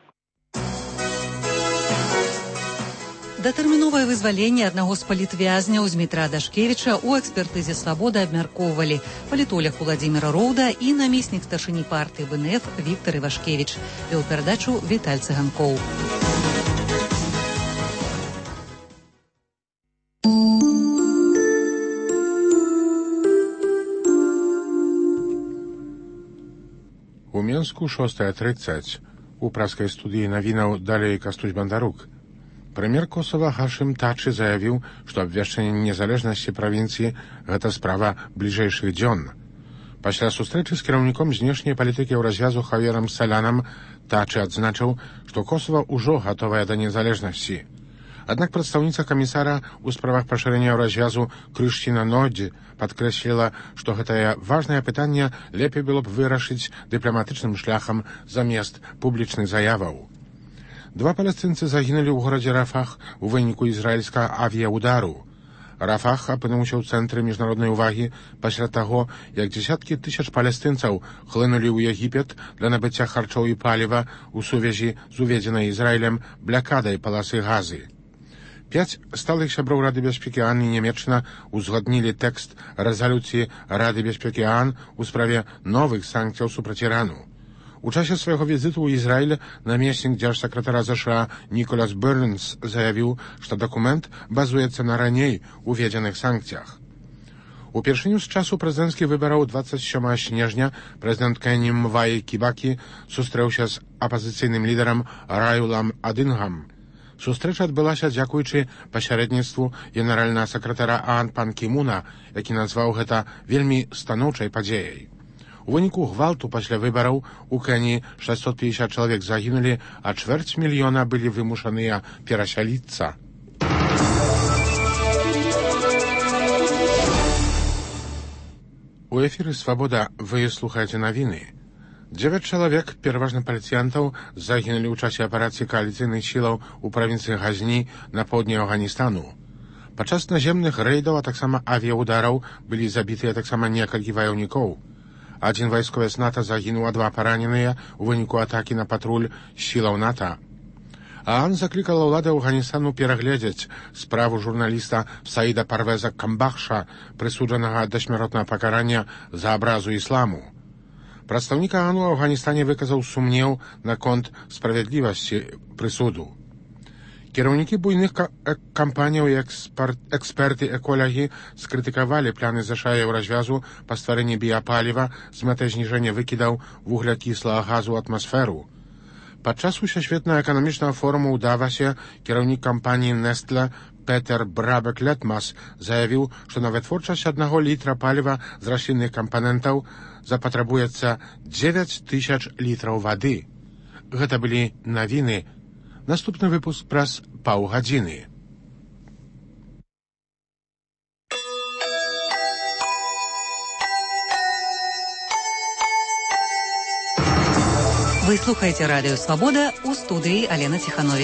Датэрміновае вызваленне аднаго з палітвязняў Змітра Дашкевіча ў экспертызе «Свабода» абмяркоўвалі палітолог Уладзіміра Роўда і намеснік старшыні партыі бэ эн эф Віктар Івашкевіч. Вёў перадачу Віталь Цыганкоў. У Менску шостая тридцать. У праскай студыі навінаў далей Кастусь Бандарук. Прэм'ер Косава Хашым Тачы заявіў, што абвяшчэнне незалежнасці правінцыі – гэта справа бліжэйшых дзён. Пасля сустрэчы з кіраўніком знешняй палітыкі ў развязу Хавьерам Салянам Тачы адзначыў, што Косава ўжо гатовая да незалежнасці. Аднак прадстаўніца камісара ў справах пашырэння развязу Крышціна Нодзі падкрэсліла, што гэтае важнае пытанне лепей было б вырашыць дыпламатычным шляхам замест публічных заяваў. Два палестынцы загінулі ў горадзе Рафах у выніку ізраільскага авіяудару. Рафах апынуўся ў цэнтры міжнароднай увагі пасля таго, як дзесяткі тысяч палестынцаў хлынулі ў Егіпет для набыцця харчоў і паліва ў сувязі з уведзенай Ізраілем блакадай паласы Газы. Пяць сталых сяброў Рады бяспекі ААН і Нямецчына узгаднілі тэкст рэзалюцыі Рады бяспекі ААН у справе новых санкцыяў супраць Ірану. У часе свайго візіту ў Ізраіль намеснік дзяржсакратара ЗША Ніколас Бернс заявіў, што дакумент базуецца на раней уведзеных санкцыях. Упершыню з часу прэзідэнцкіх выбараў двадцать сёмага снежня прэзідэнт Кені Мваі Кібакі сустрэўся з апазіцыйным лідарам Раюлам Адынгам. Сустрэча адбылася дзякуючы пасярэдніцтву генеральнага сакратара ААН Пан Кі Муна, які назваў гэта вельмі станоўчай падзеяй. У выніку гвалту пасля выбараў у Кені шэсцьсот пятьдесят чалавек загінулі, а чвэрць мільёна былі вымушаныя перасяліцца. У эфіры «Свабода» вы слухаеце навіны. Дзевяць чалавек, пераважна паліцыянтаў, загінулі ў часе аперацыі кааліцыйных сілаў у правінцыі Газні на поўдні Афганістану. Падчас наземных рэйдаў, а таксама авіяудараў былі забітыя таксама некалькі ваяўнікоў. Адзін вайсковец НАТО загінуў, а два параненыя ў выніку атакі на патруль сілаў НАТО. ААН заклікала ўлады Афганістану перагледзець справу журналіста Саіда Парвеза Камбахша, прысуджанага да смяротнага пакарання за абразу ісламу. Прадстаўнік ААН у Афганістане выказаў сумнеў наконт справядлівасці прысуду. Кіраўнікі буйных кампаніяў і эксперты-эколагі скрытыкавалі планы ЗША ў развязу па стварэнні біяпаліва з мэтай зніжэння выкідаў вуглякіслага газу ў атмасферу. Падчас усесветнага эканамічнага форуму ў Давасе кіраўнік кампаніі Nestle Петер Брабек-Летмас заявіў, што на вытворчасць аднаго літра паліва з раслінных кампанентаў запатрабуецца дзевяць тысяч літраў вады. Гэта былі навіны. Наступны выпуск праз паўгадзіны. Вы слухаеце радыё «Свабода», у студыі Алена Ціхановіч.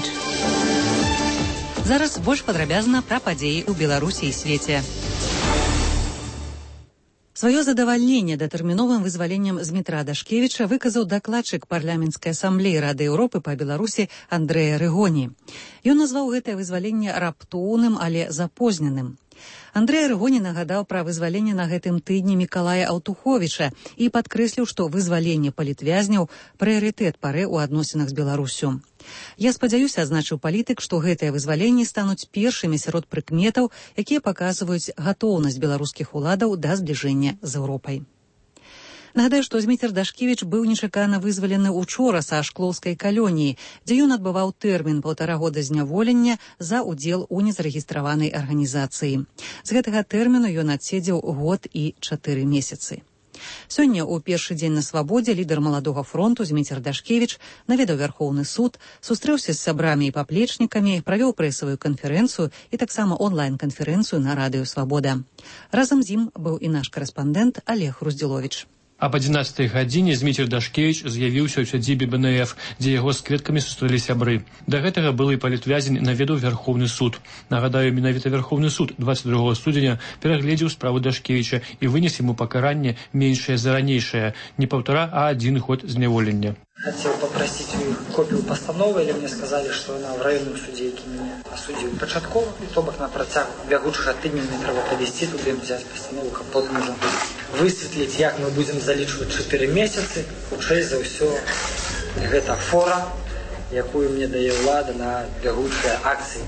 Зараз больш падрабязна пра падзеі ў Беларусі і свеце. Сваё задавальненне датэрміновым вызваленнем Змітра Дашкевіча выказаў дакладчык парламенцкай асамблеі Рады Еўропы па Беларусі Андрэя Рыгоні. Ён назваў гэтае вызваленне раптоўным, але запозненым. Андрэй Рыгоні нагадаў пра вызваленне на гэтым тыдні Мікалая Аўтуховіча і падкрэсліў, што вызваленне палітвязняў прыярытэт пары ў адносінах з Беларусю. Я спадзяюся, адзначыў палітык, што гэтыя вызваленні стануць першымі сярод прыкметаў, якія паказваюць гатоўнасць беларускіх уладаў да збліжэння з Еўропай. Нагадаю, што Зміцер Дашкевіч быў нечакана вызвалены учора са Шклоўскай калоніі, дзе ён адбываў тэрмін паўтара года зняволення за ўдзел у незарэгістраванай арганізацыі. З гэтага тэрміну ён адседзеў год і чатыры месяцы. Сёння ў першы дзень на свабодзе лідар маладога фронту Зміцер Дашкевіч наведаў Вярхоўны суд, сустрэўся з сябрамі і паплечнікамі, правёў прэсавую канферэнцыю і таксама онлайн-канферэнцыю на радыё «Свабода». Разам з ім быў і наш карэспандэнт Олег Руздзіловіч. Аб адзінаццатай гадзіне Зміцер Дашкевіч з'явіўся ў сядзібе бэ эн эф, дзе яго з кветкамі сустрэлі сябры. Да гэтага былы палітвязень наведаў Вярхоўны суд. Нагадаю, менавіта Вярхоўны суд дваццаць другога студзеня перагледзеў справу Дашкевіча і вынес яму пакаранне меншае за ранейшае, не паўтара, а адзін год зняволення. Хотел попросить у них копию постановы, или мне сказали, что она в районном суде, які меня осудил початково, и то бок на протяг бягучага тыдня мне трэба подвести туда им взять постанову, как потом уже высветлить, як мы будем залічваць чатыры месяцы. Хутчэй за ўсё гэта фора, якую мне дае ўлада на бягучыя акцыі.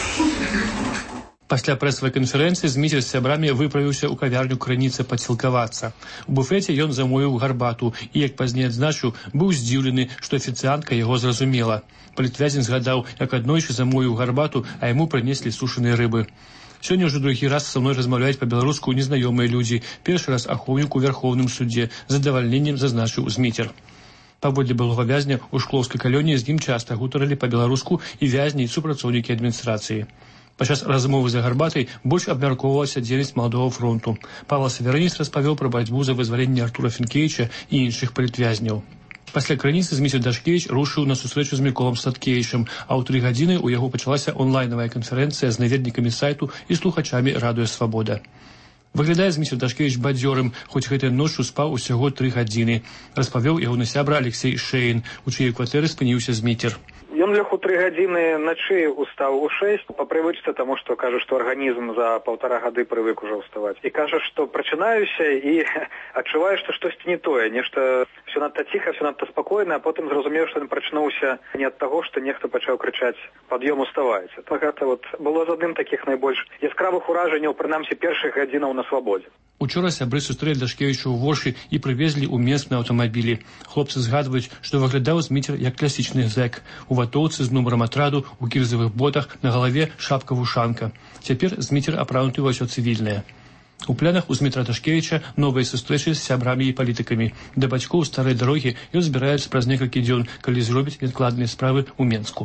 Пасля прэсавай канферэнцыі Зміцер з сябрамі выправіўся ў кавярню «Крыніца» падсілкавацца. У буфеце ён замовіў гарбату і, як пазней адзначыў, быў здзіўлены, што афіцыянтка яго зразумела. Палітвязень згадаў, як аднойчы замовіў гарбату, а яму прынеслі сушаныя рыбы. Сёння ўжо другі раз са мной размаўляюць па-беларуску незнаёмыя людзі. Першы раз ахоўнік у Вярхоўным судзе. З задавальненнем зазначыў Зміцер. Паводле былога вязня ў Шклоўскай калоніі з ім часта гутарылі па-беларуску і вязні і супрацоўнікі адміністрацыі. Падчас размовы за гарбатай больш абмяркоўвалася дзейнасць маладога фронту. Павел Северинец распавёў пра барацьбу за вызваленне Артура Фінкевіча і іншых палітвязняў. Пасля крыніцы Зміцер Дашкевіч рушыў на сустрэчу з Міколам Статкевічам, а ў тры гадзіны ў яго пачалася онлайнавая канферэнцыя з наведнікамі сайту і слухачамі радыё «Свабода». Выглядае Зміцер Дашкевіч бадзёрым, хоць гэтай ноччу спаў усяго тры гадзіны, распавёў ягоны сябра Алексей Шэйн, у чыёй кватэры спыніўся Зміцер. Ён лег у тры гадзіны начы, устаў у шэсць, па прывычцы, таму што кажа, што арганізм за паўтара гады прывык ужо ўставаць. І кажа, што прачынаюся і адчуваю, што штосьці не тое, нешта все надта ціха, все надта спакойна, а потым зразумеў, што ён прачнуўся не ад таго, што нехта пачаў крычаць «пад'ём уставайце». Гэта вот было з адным такіх найбольш яскравых уражанняў, прынамсі першых гадзінаў на свабодзе. Учора сябры сустрэлі Дашкевіча ў Вошы і прывезлі ў Менск на аўтамабілі. Хлопцы згадваюць, што выглядаў Зміцер як класічны зэк. У ватоўцы з нумарам атраду, у кірзавых ботах, на галаве шапка-вушанка. Цяпер Зміцер апрануты ўсё цывільнае. У планах у Змітра Дашкевіча новыя сустрэчы з сябрамі і палітыкамі. Да бацькоў старой дарогі ён збіраецца праз некалькі дзён, калі зробіць адкладныя справы ў Менску.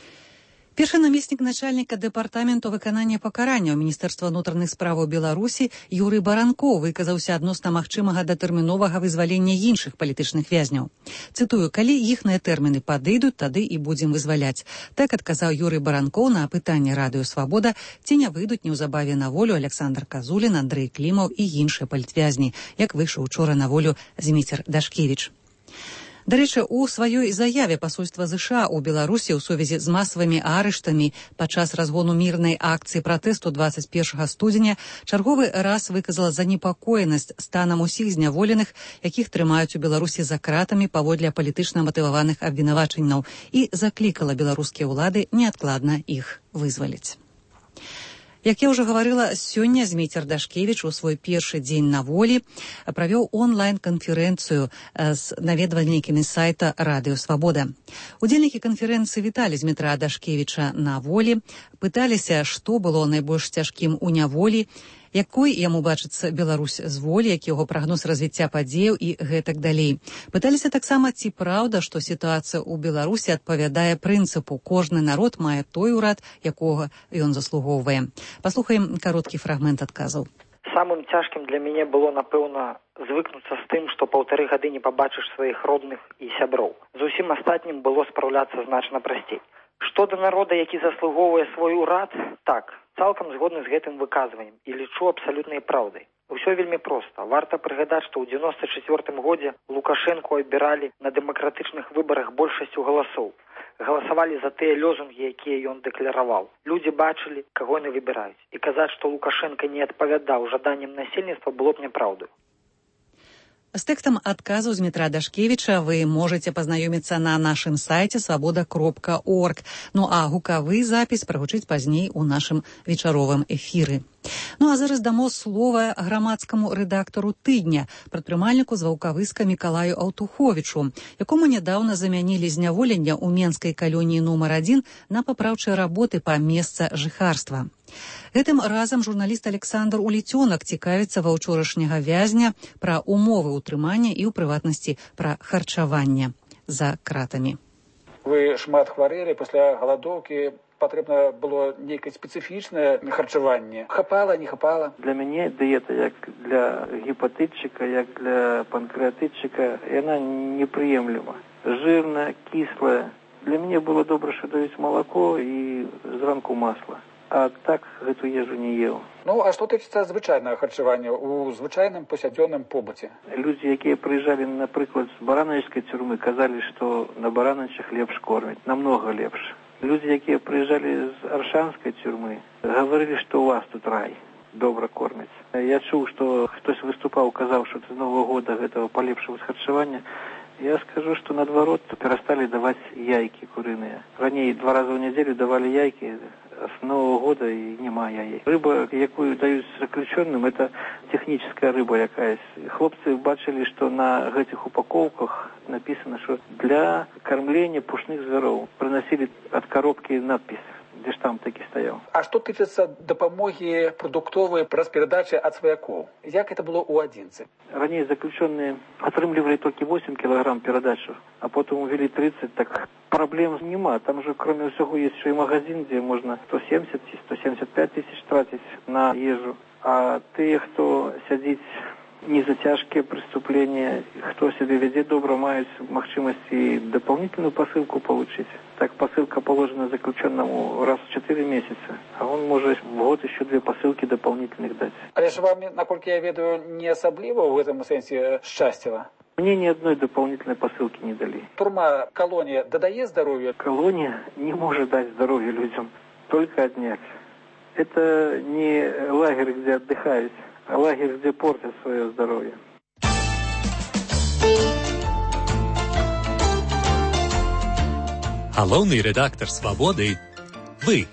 Першы намеснік начальніка дэпартаменту выканання пакарання ў Міністэрства ўнутраных справаў Беларусі Юрый Баранкоў выказаўся адносна магчымага датэрміновага вызвалення іншых палітычных вязняў. Цытую: «Калі іхныя тэрміны падыйдуць, тады і будзем вызваляць». Так адказаў Юрый Баранкоў на пытанне радыё «Свабода», ці не выйдуць неўзабаве на волю Александр Казулін, Андрэй Клімаў і іншыя палітвязні, як выйшаў учора на волю Зміцер Дашкевіч. Дарэчы, у сваёй заяве пасольства ЗША ў Беларусі ў сувязі з масавымі арыштамі падчас разгону мірнай акцыі пратэсту дваццаць першага студзеня чарговы раз выказала занепакоенасць станам усіх зняволеных, якіх трымаюць у Беларусі за кратамі паводле палітычна матываваных абвінавачанняў, і заклікала беларускія ўлады неадкладна іх вызваліць. Як я ўжо гаварыла, сёння Зміцер Дашкевіч у свой першы дзень на волі правёў онлайн-канферэнцыю з наведвальнікамі сайта радыё «Свабода». Удзельнікі канферэнцыі віталі Змітра Дашкевіча на волі, пыталіся, што было найбольш цяжкім у няволі, якой яму бачыцца Беларусь з волі, які яго прагноз развіцця падзеяў і гэтак далей. Пыталіся таксама, ці праўда, што сітуацыя ў Беларусі адпавядае прынцыпу «кожны народ мае той урад, якога ён заслугоўвае». Паслухаем кароткі фрагмент адказаў. Самым цяжкім для мяне было, напэўна, звыкнуцца з тым, што паўтары гады не пабачыш сваіх родных і сяброў. З усім астатнім было спраўляцца значна прасцей. Што да народа, які заслугоўвае свой урад, так, цалкам згодны з гэтым выказваннем і лічу абсалютнай праўдай. Усё вельмі проста. Варта прыгадаць, што ў дзевяносто чацвёртым годзе Лукашэнку абіралі на дэмакратычных выбарах большасцю галасоў. галасавалі за тыя лозунгі, якія ён дэклараваў. Людзі бачылі, каго яны выбіраюць. І казаць, што Лукашенко не адпавядаў жаданням насельніцтва, было б няпраўдаю. З тэкстам адказу Змітра Дашкевіча вы можаце пазнаёміцца на нашым сайце свабода кропка орг. Ну а гукавы запіс прагучыць пазней у нашым вечаровым эфіры. Ну а зараз дамо слова грамадскаму рэдактару тыдня, прадпрымальніку з Ваўкавыска Мікалаю Аўтуховічу, якому нядаўна замянілі зняволення ў менскай калоніі нумар адзін на папраўчыя работы па месца жыхарства. Гэтым разам журналіст Александр Уліцёнак цікавіцца ва ўчорашняга вязня пра умовы ўтрымання і, ў прыватнасці, пра харчаванне за кратамі. Вы шмат хварэлі, пасля галадоўкі патрэбна было нейкае спецыфічнае харчаванне. Хапала, не хапала? Для мяне дыета, як для гепатытчыка, як для панкрэатытчыка, яна непрыемлема. Жирная, кислая. Для мяне было добра, што даюць малако і зранку масла. А так гэту ежу не еў. Ну, а што тычыцца звычайнага харчавання ў звычайным пасядзённым побыце? Людзі, якія прыязджалі, напрыклад, з баранавічскай цюрмы, казалі, што на баранавічах лепш кормяць, намнога лепш. Людзі, якія прыязджалі з аршанскай цюрмы, гаварылі, што ў вас тут рай, добра кормяць. Я чуў, што хтось выступаў, казаў, што з Новага года гэтага палепшываць харчаванне. Я скажу, што наадварот перасталі даваць яйкі курыныя. Раней два раза ў нядзелю давалі яйкі, с Нового года и нема яек. Рыба, якую дают заключенным, это техническая рыба якаясь. Хлопцы бачили, что на этих упаковках написано, что для кормления пушных зверов. Приносили от коробки надпись, где штамп таки стоял. А что тычыцца дапамогі прадуктовай праз перадачы ад сваякоў? Як это было ў адзінцы? Ранее заключенные отрымливали только восемь килограмм передачу, а потом увели тридцать, так проблем нема. Там же, кроме всего, есть еще и магазин, где можно сто семьдесят - сто семьдесят пять тысяч тратить на ежу. А те, кто сядзіць не за тяжкие преступления, кто себе ведет добро, маюць магчымасць и дополнительную посылку получить. Так посылка положена заключенному раз в четыре месяца, а он может в год еще две посылки дополнительных дать. Але ж вам, наколькі я ведаю, не особливо в этом сенсе счастьево? Мне ни одной дополнительной посылки не дали. Турма, колония додает здоровье? Колония не может дать здоровье людям, только отнять. Это не лагерь, где отдыхают, а лагерь, где портят свое здоровье. Галоўны рэдактар «Свабоды» – вы.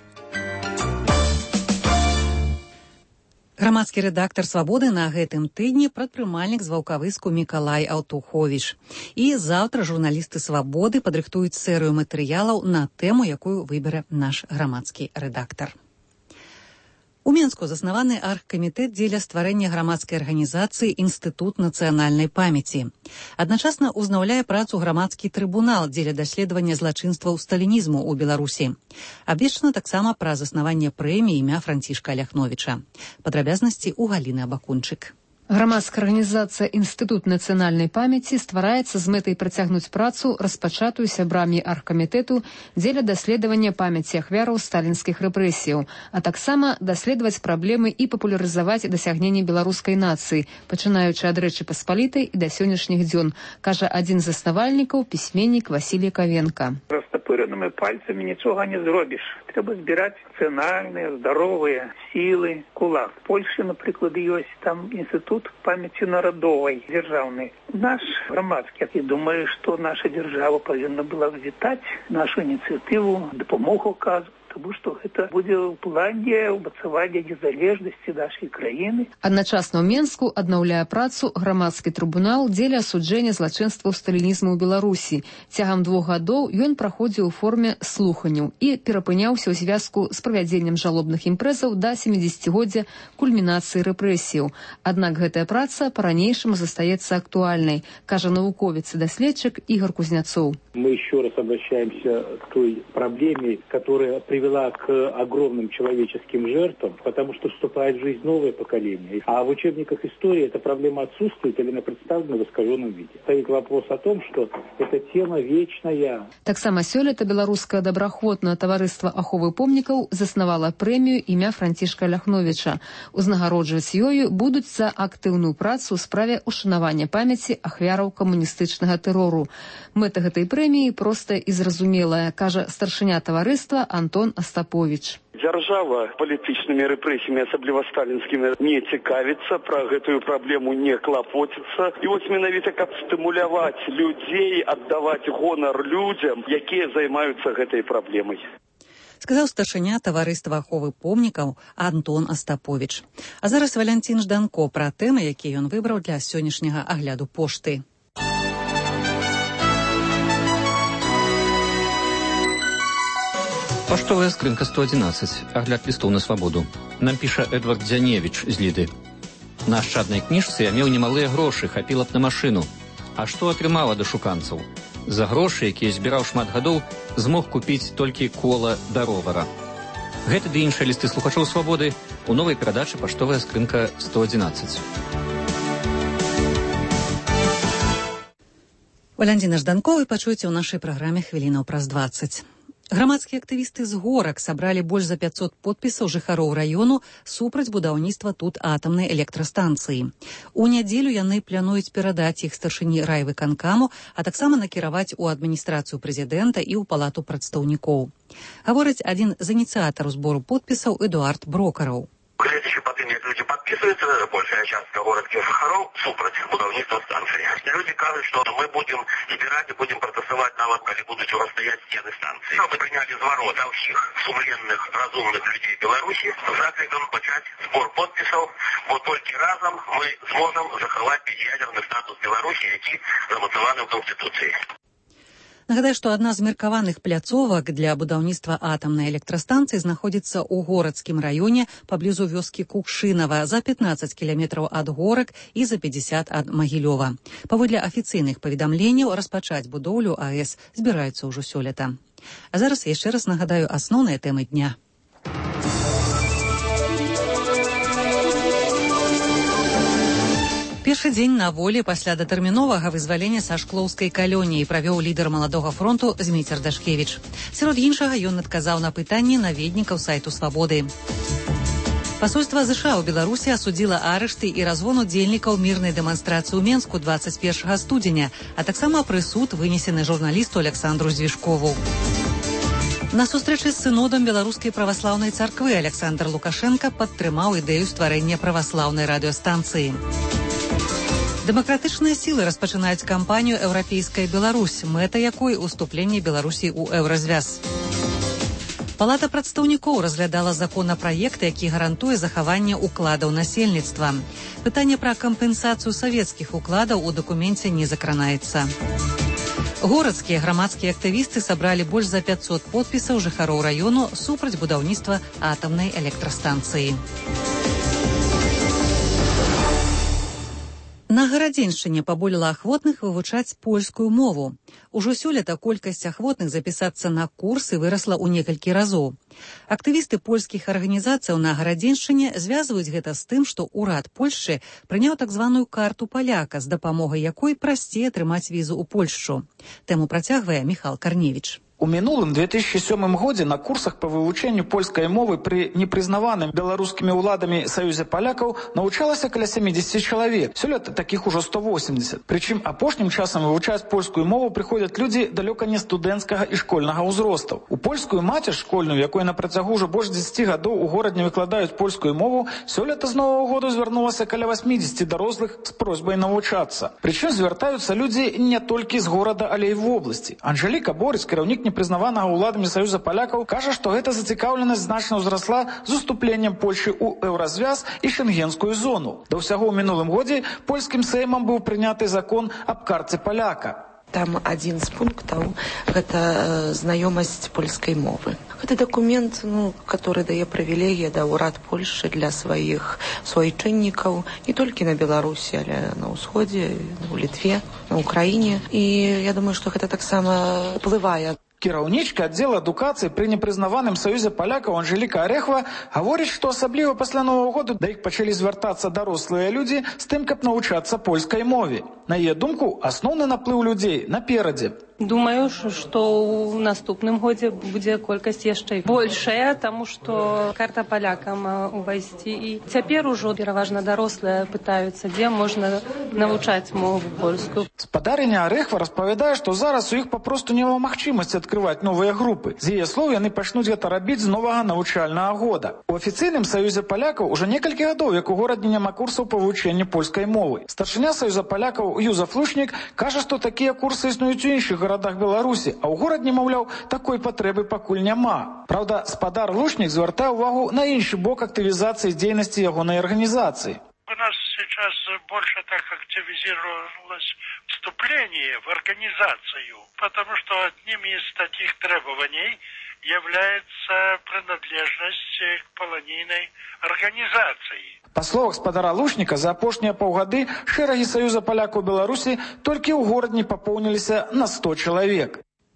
Грамадскі рэдактар «Свабоды» на гэтым тыдні прадпрымальнік з Ваўкавыску Мікалай Аўтуховіч. І заўтра журналісты «Свабоды» падрыхтуюць серыю матэрыялаў на тэму, якую выбере наш грамадскі рэдактар. У Менску заснаваны аргкамітэт дзеля стварэння грамадскай арганізацыі «Інстытут нацыянальнай памяці». Адначасна ўзнаўляе працу грамадскі трыбунал дзеля даследавання злачынстваў сталінізму ў Беларусі. Абвешчана таксама пра заснаванне прэміі імя Францішка Ляхновіча. Падрабязнасці ў Галіны Абакунчык. Грамадская арганізацыя «Інстытут нацыянальнай памяці» ствараецца з мэтай працягнуць працу, распачатую сябрамі аргкамітэту дзеля даследавання памяці ахвяраў сталінскіх рэпрэсіяў, а таксама даследаваць праблемы і папулярызаваць дасягненні беларускай нацыі, пачынаючы ад Рэчы Паспалітай і да сённяшніх дзён, кажа адзін з заснавальнікаў, пісьменнік Васілій Кавенка. Растопыренными пальцами ничего не зробишь. Треба збирать национальные, здоровые силы, кулак. В Польше, например, есть там институт памяти народовой, державный. Наш громадский, я думаю, что наша держава повинна была вітать нашу инициативу, допомогу оказывать. Тому што гэта будзе ў плане ўмацавання незалежнасці нашай краіны. Адначасна ў Менску аднаўляе працу грамадскі трыбунал дзеля асуджэння злачынстваў сталінізму ў Беларусі. Цягам двух гадоў ён праходзіў у форме слуханняў і перапыняўся ў звязку з правядзеннем жалобных імпрэзаў да сямідзесяцігоддзя кульмінацыі рэпрэсіяў. Аднак гэтая праца па-ранейшаму застаецца актуальнай, кажа навуковец і даследчык Ігор Кузняцоў. Мы еще раз обращаемся к той проблеме, которая при привела к огромным человеческим жертвам, потому что вступает в жизнь новое поколение. А в учебниках истории эта проблема отсутствует или она представлена в искаженном виде. Стоит вопрос о том, что эта тема вечная. Таксама сёлета беларускае добраахвотнае таварыства аховы помнікаў заснавала прэмію імя Францішка Ляхновіча. Узнагароджваць ёю будуць за актыўную працу ў справе ушанавання памяці ахвяраў камуністычнага тэрору. Мэта гэтай прэміі проста і зразумелая, кажа старшыня таварыства Антон Астапович. Дзяржава палітычнымі рэпрэсіямі, асабліва сталінскімі, не цікавіцца, пра гэтую праблему не клапоціцца. І вось менавіта, каб стымуляваць людзей, аддаваць гонар людзям, якія займаюцца гэтай праблемай. Сказаў старшыня таварыства аховы помнікаў Антон Астапович. А зараз Валянцін Жданко пра тэмы, якія ён выбраў для сённяшняга агляду пошты. Паштовая скрынка сто одиннадцать. Агляд лістоў на свабоду. Нам піша Эдвард Дзяневіч з Ліды. На ашчаднай кніжцы я меў немалыя грошы, хапіла б на машыну. А што атрымала да шуканцаў? За грошы, якія збіраў шмат гадоў, змог купіць толькі кола да ровара. Гэты ды іншыя лісты слухачоў свабоды у новай перадачы «Паштовая скрынка сто одиннадцать». Валянціна Жданко вы пачуеце ў нашай праграме хвілінаў праз дваццаць. Грамадскія актывісты з горак сабралі больш за пятьсот подпісаў жыхароў раёну супраць будаўніцтва тут атамнай электрастанцыі. У нядзелю яны плануюць перадаць іх старшыні райвыканкаму, а таксама накіраваць у адміністрацыю прэзідэнта і ў палату прадстаўнікоў. Гаворыць адзін з ініцыятараў збору подпісаў Эдуард Брокараў. Глядячи по тем, как люди подписываются, большая часть городских жихаров супротив будовництва станции. Люди кажут, что мы будем избирать и будем протасовать навод, когда будут расстоять стены станции. Мы приняли зворот от всех сумленных, разумных людей Беларуси с закликом начать сбор подписов, бо только разом мы сможем заховать безъядерный статус Беларуси, який замацаваны в Конституции. Нагадаю, што адна з меркаваных пляцовак для будаўніцтва атамнай электрастанцыі знаходзіцца ў горадскім раёне паблізу вёскі Кукшынава за пятнадцать кіламетраў ад горак і за пятьдесят ад Магілёва. Паводле афіцыйных паведамленняў, распачаць будоўлю АЭС збіраюцца ўжо сёлета. А зараз яшчэ раз нагадаю асноўныя тэмы дня. Першы дзень на волі пасля датэрміновага вызвалення са шклоўскай калоніі правёў лідар маладога фронту Зміцер Дашкевіч. Сярод іншага ён адказаў на пытанні наведнікаў сайту «Свабоды». Пасольства ЗША ў Беларусі асудзіла арышты і разгон удзельнікаў мірнай дэманстрацыі ў Менску двадцать першага студзеня, а таксама прысуд вынесены журналісту Александру Звішкову. На сустрэчы з сынодам Беларускай праваслаўнай царквы Александр Лукашенко падтрымаў ідэю стварэння праваслаўнай радыёстанцыі. Дэмакратычныя сілы распачынаюць кампанію «Еўрапейская Беларусь», мэта якой уступленне Беларусі ў еўразвяз. Палата прадстаўнікоў разглядала законапраект, які гарантуе захаванне укладаў насельніцтва. Пытанне пра кампенсацыю савецкіх укладаў у дакуменце не закранаецца. Горадскія грамадскія актывісты сабралі больш за пятьсот подпісаў жыхароў раёну супраць будаўніцтва атамнай электрастанцыі. На Гарадзеншчыне паболела ахвотных вывучаць польскую мову. Ужо сёлета колькасць ахвотных запісацца на курсы вырасла ў некалькі разоў. Актывісты польскіх арганізацыяў на Гарадзеншчыне звязваюць гэта з тым, што ўрад Польшчы прыняў так званую карту паляка, з дапамогай якой прасцей атрымаць візу ў Польшчу. Тэму працягвае Міхал Карневіч. У мінулым две тысячи сёмым годзе на курсах па вывучэнню польскай мовы пры непрызнаваным беларускімі ўладамі Саюзе палякаў навучалася каля семьдесят чалавек. Сёлета такіх ужо сто восемьдесят. Прычым апошнім часам вывучаць польскую мову прыходзяць людзі далёка не студэнцкага і школьнага ўзростаў. У польскую маці школьную, якой на працягу ўжо больш дзесяці гадоў у горадзе выкладаюць польскую мову, сёлета з новага году звярнулася каля восьмидесяти дарослых з просьбай навучацца. Прычым звяртаюцца людзі не толькі з горада, але і в обласці. Анжеліка Борыць, кіраўнік непрызнаванага ўладамі Саюза палякаў, кажа, што гэта зацікаўленасць значна ўзрасла з уступленнем Польшы ў еўразвяз і шенгенскую зону. Да ўсяго ў мінулым годзе польскім сеймам быў прыняты закон аб карце паляка. Там адзін з пунктаў – гэта знаёмасць польскай мовы. Гэта дакумент, ну, который дае прывілегія да ўрад Польшчы для сваіх суайчыннікаў не толькі на Беларусі, але на ўсходзе, у Літве, на Украіне. І я думаю, што гэта таксама ўплывае. Кіраўнічка аддзела адукацыі пры непрызнаваным саюзе палякаў Анжеліка Арехва гаворыць, што асабліва пасля Новага года да іх пачалі звяртацца дарослыя людзі з тым, каб навучацца польскай мове. На яе думку, асноўны наплыў людзей наперадзе. Думаю, што ў наступным годзе будзе колькасць яшчэ большая, таму што карта палякам увайсці. І цяпер ужо пераважна дарослыя пытаюцца, дзе можна навучаць мову польскую. Спадарыня Арехва распавядае, што зараз у іх папросту няма магчымасці адкрываць новыя групы. З яе слоў, яны пачнуць гэта рабіць з новага навучальнага года. У афіцыйным саюзе палякаў ужо некалькі гадоў, як у горадзе няма курсаў па вывучэнні польскай мовы. Старшыня саюза палякаў Юзеф Лушнік кажа, што такія курсы існуюць у іншых гарадах Беларусі, а ў горадзе, маўляў, такой патрэбы пакуль няма. Праўда, спадар Лушнік звяртае ўвагу на іншы бок актывізацыі дзейнасці ягонай арганізацыі. У нас сейчас больше так активизировалось вступление в организацию, потому что одним из таких требований является принадлежность к полонийной организации. Па словах спадара Лушніка, за апошнія паўгады шэрагі Саюза палякаў Беларусі толькі ў горадні папоўніліся на сто чалавек.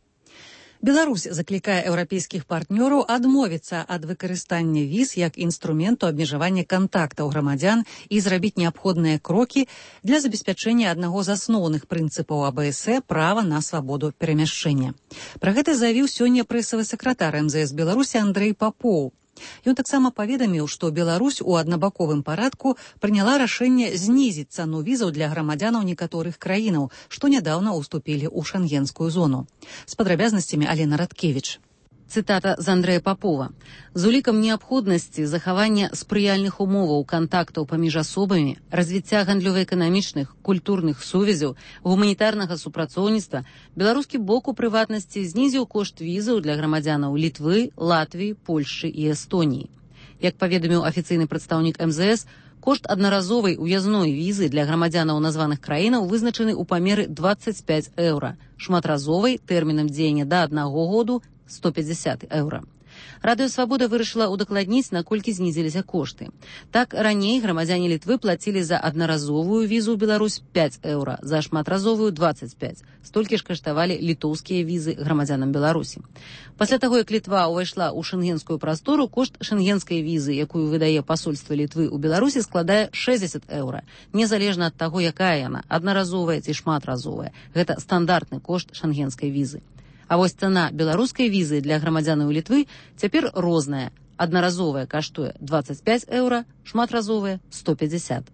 Беларусь заклікае еўрапейскіх партнёраў адмовіцца ад выкарыстання віз як інструменту абмежавання кантактаў грамадзян і зрабіць неабходныя крокі для забеспячэння аднаго з асноўных прынцыпаў АБС права на свабоду перамяшчэння. Пра гэта заявіў сёння прэсавы сакратар эм зэ эс Беларусі Андрэй Папоў. Ён таксама паведаміў, што Беларусь у аднабаковым парадку прыняла рашэнне знізіць цану візаў для грамадзянаў некаторых краінаў, што нядаўна ўступілі ў шэнгенскую зону. З падрабязнасцямі Алена Радкевіч. Цытата з Андрэя Папова. З улікам неабходнасці захавання спрыяльных умоваў кантактаў паміж асобамі, развіцця гандлёва-эканамічных, культурных сувязяў, гуманітарнага супрацоўніцтва, беларускі бок у прыватнасці знізіў кошт візаў для грамадзянаў Літвы, Латвіі, Польшчы і Эстоніі. Як паведаміў афіцыйны прадстаўнік эм зэ эс, кошт аднаразовай уязной візы для грамадзянаў названых краінаў вызначаны ў памеры дваццаць пяць еўра, шматразовай тэрмінам дзеяння да аднаго году сто пятьдесят еўра. Радыё Свабода вырашыла удакладніць, наколькі знізіліся кошты. Так, раней грамадзяне Літвы плацілі за аднаразовую візу ў Беларусь пяць еўра, за шматразовую дваццаць пяць. Столькі ж каштавалі літоўскія візы грамадзянам Беларусі. Пасля таго, як Літва ўвайшла ў шэнгенскую прастору, кошт шэнгенскай візы, якую выдае пасольства Літвы ў Беларусі, складае шэсцьдзесят еўра. Незалежна ад таго, якая яна, аднаразовая ці шматразовая. Гэта стандартны кошт шэнгенскай візы. А вось цана беларускай візы для грамадзянаў Літвы цяпер розная. Аднаразовая каштуе дваццаць пяць еўра, шматразовая сто пятьдесят.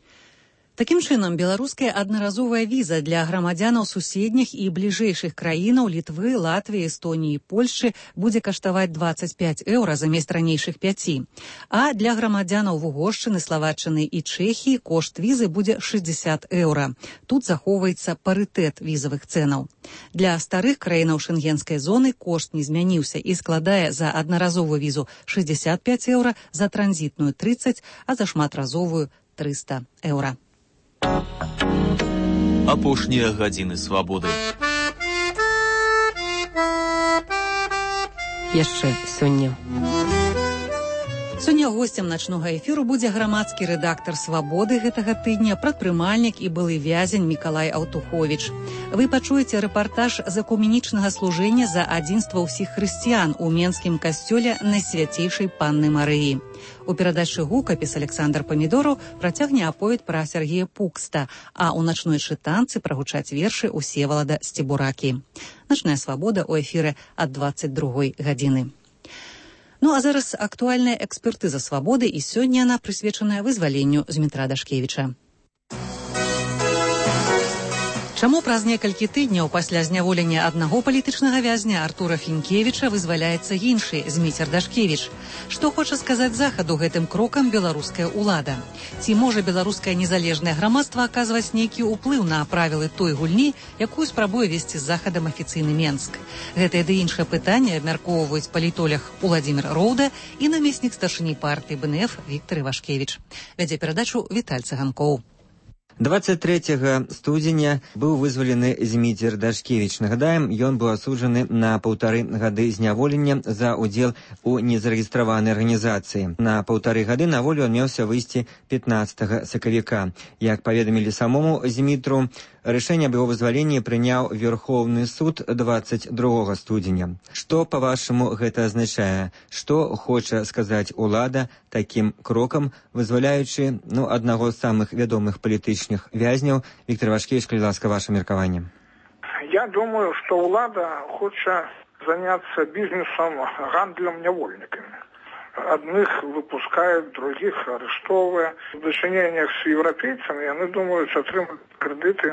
Такім чынам, беларуская аднаразовая віза для грамадзянаў суседніх і бліжэйшых краінаў Літвы, Латвіі, Эстоніі і Польшчы будзе каштаваць дваццаць пяць еўра замест ранейшых пяці. А для грамадзянаў Вугоршчыны, Славаччыны і Чэхіі кошт візы будзе шэсцьдесят еўра. Тут захоўваецца парытэт візавых цэнаў. Для старых краінаў шэнгенскай зоны кошт не змяніўся і складае за аднаразовую візу шэсцьдесят пяць еўра, за транзітную трыццаць, а за шматразовую трыста еўра. Апошнія гадзіны свабоды. Яшчэ сёння. Сёння госцем начнога эфіру будзе грамадскі рэдактар «Свабоды» гэтага тыдня, прадпрымальнік і былы вязень Мікалай Аўтуховіч. Вы пачуеце рэпартаж з экуменічнага служэння за адзінства ўсіх хрысціян у Менскім касцёле Найсвяцейшай Панны Марыі. У перадачы «Гукапіс» Александр Памідораў працягне аповед пра Сергея Пукста, а ў начной чытанцы прагучаць вершы Усевалада Сцебуракі. Начная свабода ў эфіры ад дваццаць другой гадзіны. Ну а зараз актуальная экспертыза свабоды, і сёння яна прысвечаная вызваленню Змітра Дашкевіча. Чаму праз некалькі тыдняў пасля зняволення аднаго палітычнага вязня Артура Фінкевіча вызваляецца іншы Зміцер Дашкевіч? Што хоча сказаць захаду гэтым крокам беларуская ўлада? Ці можа беларускае незалежнае грамадства аказваць нейкі ўплыў на правілы той гульні, якую спрабуе весці з захадам афіцыйны Менск? Гэтае ды іншае пытанне абмяркоўваюць палітолог Уладзімір Роўда і намеснік старшыні партыі бэ эн эф Віктар Івашкевіч. Вядзе перадачу Віталь Цыганкоў. двадцать третьего студзеня быў вызвалены Зміцер Дашкевіч. Нагадаем, ён быў асуджаны на паўтары гады зняволення за ўдзел у незарэгістраванай арганізацыі. На паўтары гады на волю ён меўся выйсці пятнаццатага сакавіка. Як паведамілі самому Змітру, Рашэнне аб яго вызваленні прыняў Верховны суд двадцать другога студзеня. Што, па-вашаму, гэта азначае? Што хоча сказаць улада такім крокам, вызваляючы ну, аднаго з самых вядомых палітычных вязняў? Віктор Вашкевіч, калі ласка, ваше меркаванне. Я думаю, что улада хочет заняться бизнесом, гандлем невольниками. Одних выпускают, других арестовывают. В дочинениях с европейцами, они думают, отримать кредиты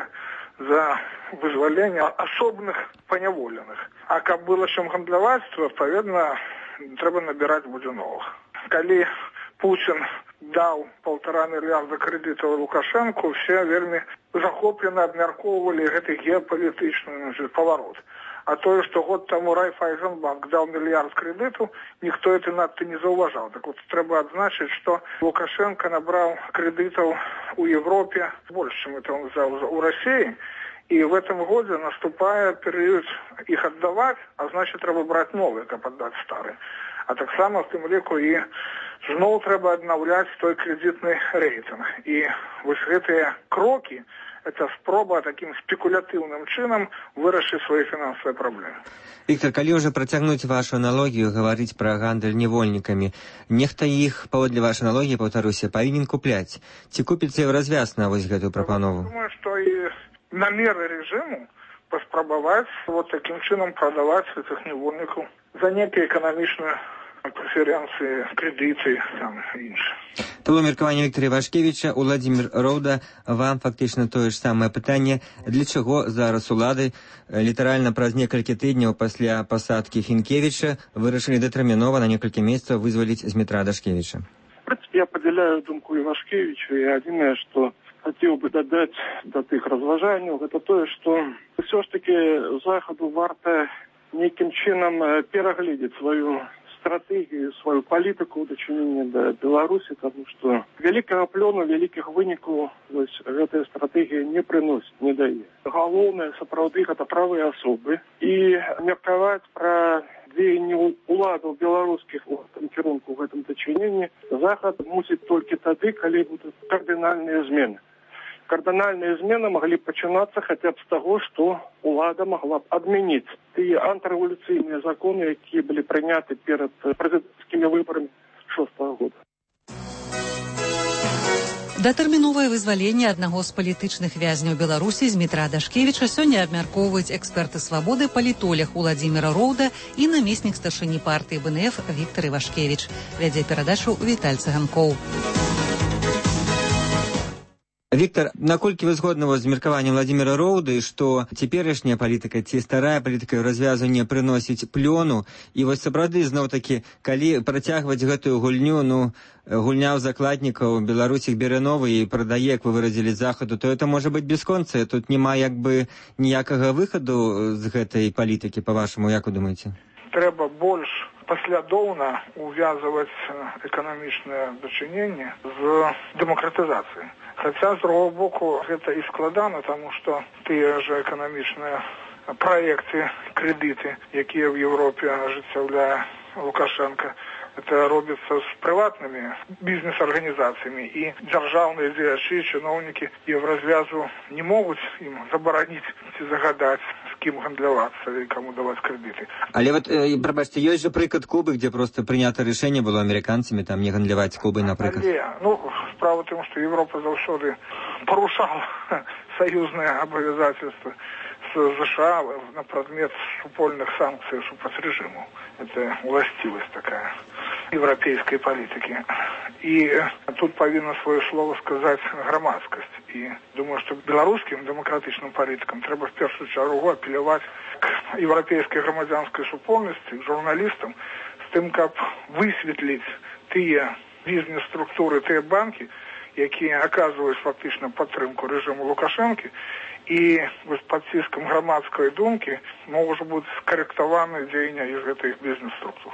за вызволение особных поневоленных. А как было чем гандлевать, то, відповідно, треба набирать буде новых. Коли Путин дал полтора миллиарда кредитов Лукашенко, все вельми захопленно обмярковывали этот геополитичный поворот. А то, что год тому Райфайзенбанк дал миллиард кредитов, никто это надто не зауважал. Так вот, треба отзначить, что Лукашенко набрал кредитов у Европе больше, чем это он взял у России. И в этом году, наступая период их отдавать, а значит, треба брать новые, как отдать старые. А так само в тем ліку і знову треба обновлять той кредитный рейтинг. И вот эти кроки, это спроба таким спекулятивным чином вырашить свои финансовые проблемы. Віктор, калі ўжо працягнуць вашу аналогію, гаварыць пра гандаль невольнікамі, нехта іх, паводле вашай аналогіі, паўтаруся, павінен купляць. Ці купіцца і развяз на вось гэтую прапанову? Я думаю, что и намеры режиму поспробовать вот таким чином продавать этих невольников за некие экономичные преференции, кредиты там и інше. То было меркаванне Віктора Вашкевіча. Уладзімір Роўда, вам фактычна тое ж самае пытанне. Для чаго зараз улады літаральна праз некалькі тыдняў пасля пасадкі Хінкевіча вырашылі датэрмінова на некалькі месяцаў вызваліць Змітра Дашкевіча? В принципе, я поделяю думку Ивашкевича, и одиное, что хотел бы додать до тых разважанняў, это то, что все ж таки Заходу варта неким чином перагледзець свою стратегію, свою палітыку ў дачыненні да Беларусі, тому что вялікага плёну, вялікіх вынікаў гэтая стратегія не прыносіць, не дае. Галоўнае сапраўды гэта правыя асобы, і меркаваць пра дзеянні уладаў беларускіх у гэтым кірунку, у гэтым дачыненні Захад мусіць толькі тады, калі будуць кардынальныя змены. Кардынальные змены могли починаться хотя бы с того, что улада могла бы отменить те антиреволюционные законы, которые были приняты перед президентскими выборами шестого года. Датэрміновае вызваленне аднаго з палітычных вязняў Беларусі Змітра Дашкевіча сёння абмяркоўваюць эксперты свабоды, палітолог Уладзіміра Роўда і намеснік старшыні партыі бэ эн эф Віктор Івашкевіч. Вядзе перадачу Віталь Цыганкоў. Віктор, наколькі вы згодны з меркаваннем Уладзіміра Роўды, што цяперашняя палітыка ці старая палітыка развязывання прыносіць плёну, і вось сапраўды зноў-такі, калі працягваць гэтую гульню, ну, гульня ў закладнікаў, Беларусь іх бере новы і прадае, як вы выразілі, Захаду, то это можа быць бясконцае, тут няма як бы ніякага выхаду з гэтай палітыкі, па-вашаму, як вы думаеце? Трэба больш паслядоўна увязывать эканамічнае дачыненне з дэмакратызацыяй. Хотя, с другого боку, это и складано, потому что те же экономичные проекты, кредиты, которые в Европе ажыццяўляе Лукашенко, это робится с приватными бизнес-организациями, и державные дзеячы, чиновники Евразвязу не могут им забараніць ці загадать, с кем гандлявацца и кому давать кредиты. Але вот, э, прабачце, ёсць же прыклад Кубы, где просто принято решение было американцами там не гандляваць Кубой, напрыклад. Але, ну, справа в том, что Европа заўсёды порушала союзные обязательства с США на предмет супольных санкций супраць режиму. Это властивость такая европейской политики. И тут повинна свое слово сказать громадскость. И думаю, что белорусским демократичным политикам треба в первую чергу апеллировать к европейской громадянской супольности, к журналистам, с тем, как высветлить те бизнес-структуры, те банки, которые оказывают фактично подтримку режиму Лукашенко, и под ціском громадской думки могут быть скорректованы деяния из этих бизнес-структур.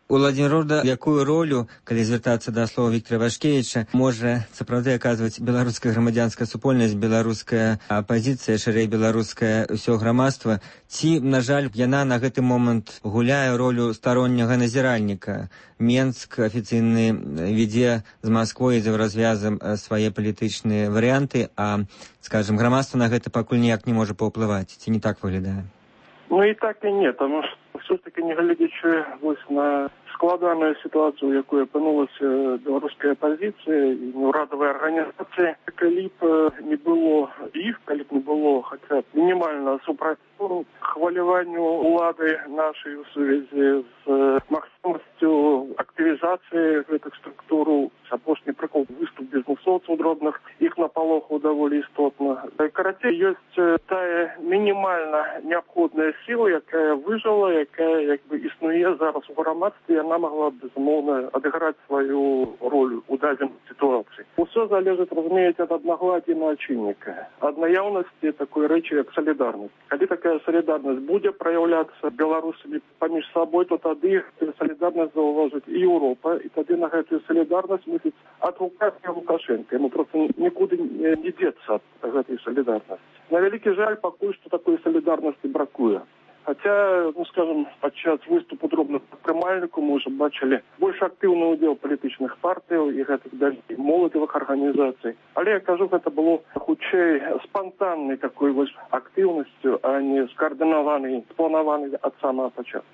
Уладзімір Роўда, якую ролю, калі звяртацца да слова Віктара Вашкевіча, можа сапраўды аказваць беларуская грамадзянская супольнасць, беларуская апазіцыя, шырэй беларускае ўсё грамадства, ці, на жаль, яна на гэты момант гуляе ролю старонняга назіральніка? Менск афіцыйны ведзе з Масквой за развязам свае палітычныя варыянты, а, скажем, грамадства на гэта пакуль ніяк не можа паўплываць. Ці не так выглядае? Ну і так і не, тому що все-таки не глядячи ось на складаную ситуацию, в якой опинулася белорусская оппозиция и неурадовые организации, коли б не было их, коли б не было хотя бы минимального супротиву хвалеванию улады нашей в связи с максимальностью активизации этих структур, апошний прикол выступ бизнесовцев дробных, их наполоху довольно истотно. Короче, есть та минимально необходная сила, якая выжила, якая якби існує зараз у громадстві, вона могла б, безумовно, одіграти свою роль у даній ситуації. Усе залежить, розумієте, від одного єдиного чинника, від наявності такої речі, як солідарність. Коли така солідарність буде проявлятися білорусами поміж собою, то тоді солідарність зауважить і Європа, і тоді на цю солідарність мусить відгукатися Лукашенко. Йому просто нікуди не діться від цієї солідарності. На великий жаль, поки що такої солідарності бракує. Хотя, ну скажем, подчас выступу дробных прымальнікаў мы уже бачили больше активный удел політичных партий и гэтых далей молодых организаций. Але я кажу, это было хутчэй спонтанной такой вот активностью, а не скоординованной, спланованной от самого початку.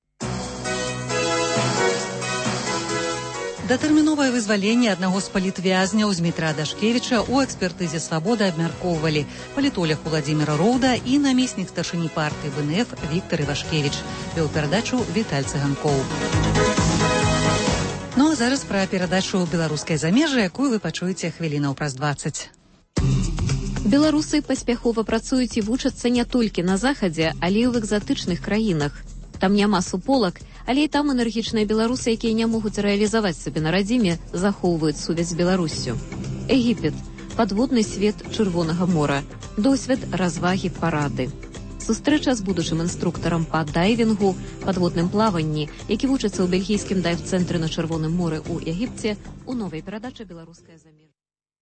Датэрміновае вызваленне аднаго з палітвязняў Змітра Дашкевіча ў экспертызе «Свабода» абмяркоўвалі палітолог Уладзімір Роўда і намеснік старшыні партыі вэ эн эф Віктар Івашкевіч. Вёў перадачу Віталь Цыганкоў. Ну а зараз пра перадачу «Беларускае замежжа», якую вы пачуеце хвілінаў праз дваццаць. Беларусы паспяхова працуюць і вучацца не толькі на захадзе, але і ў экзатычных краінах. Там няма суполак, але і там энергічныя беларусы, якія не могуць рэалізаваць сабе на радзіме, захоўваюць сувязь з Беларуссю. Егіпет, падводны свет Чырвонага мора, досвед развагі парады. Сустрэча з будучым інструктарам па дайвінгу, падводным плаванні, які вучыцца ў бельгійскім дайв-цэнтры на Чырвоным моры ў Егіпце, у новай перадачы «Беларускае замежжа».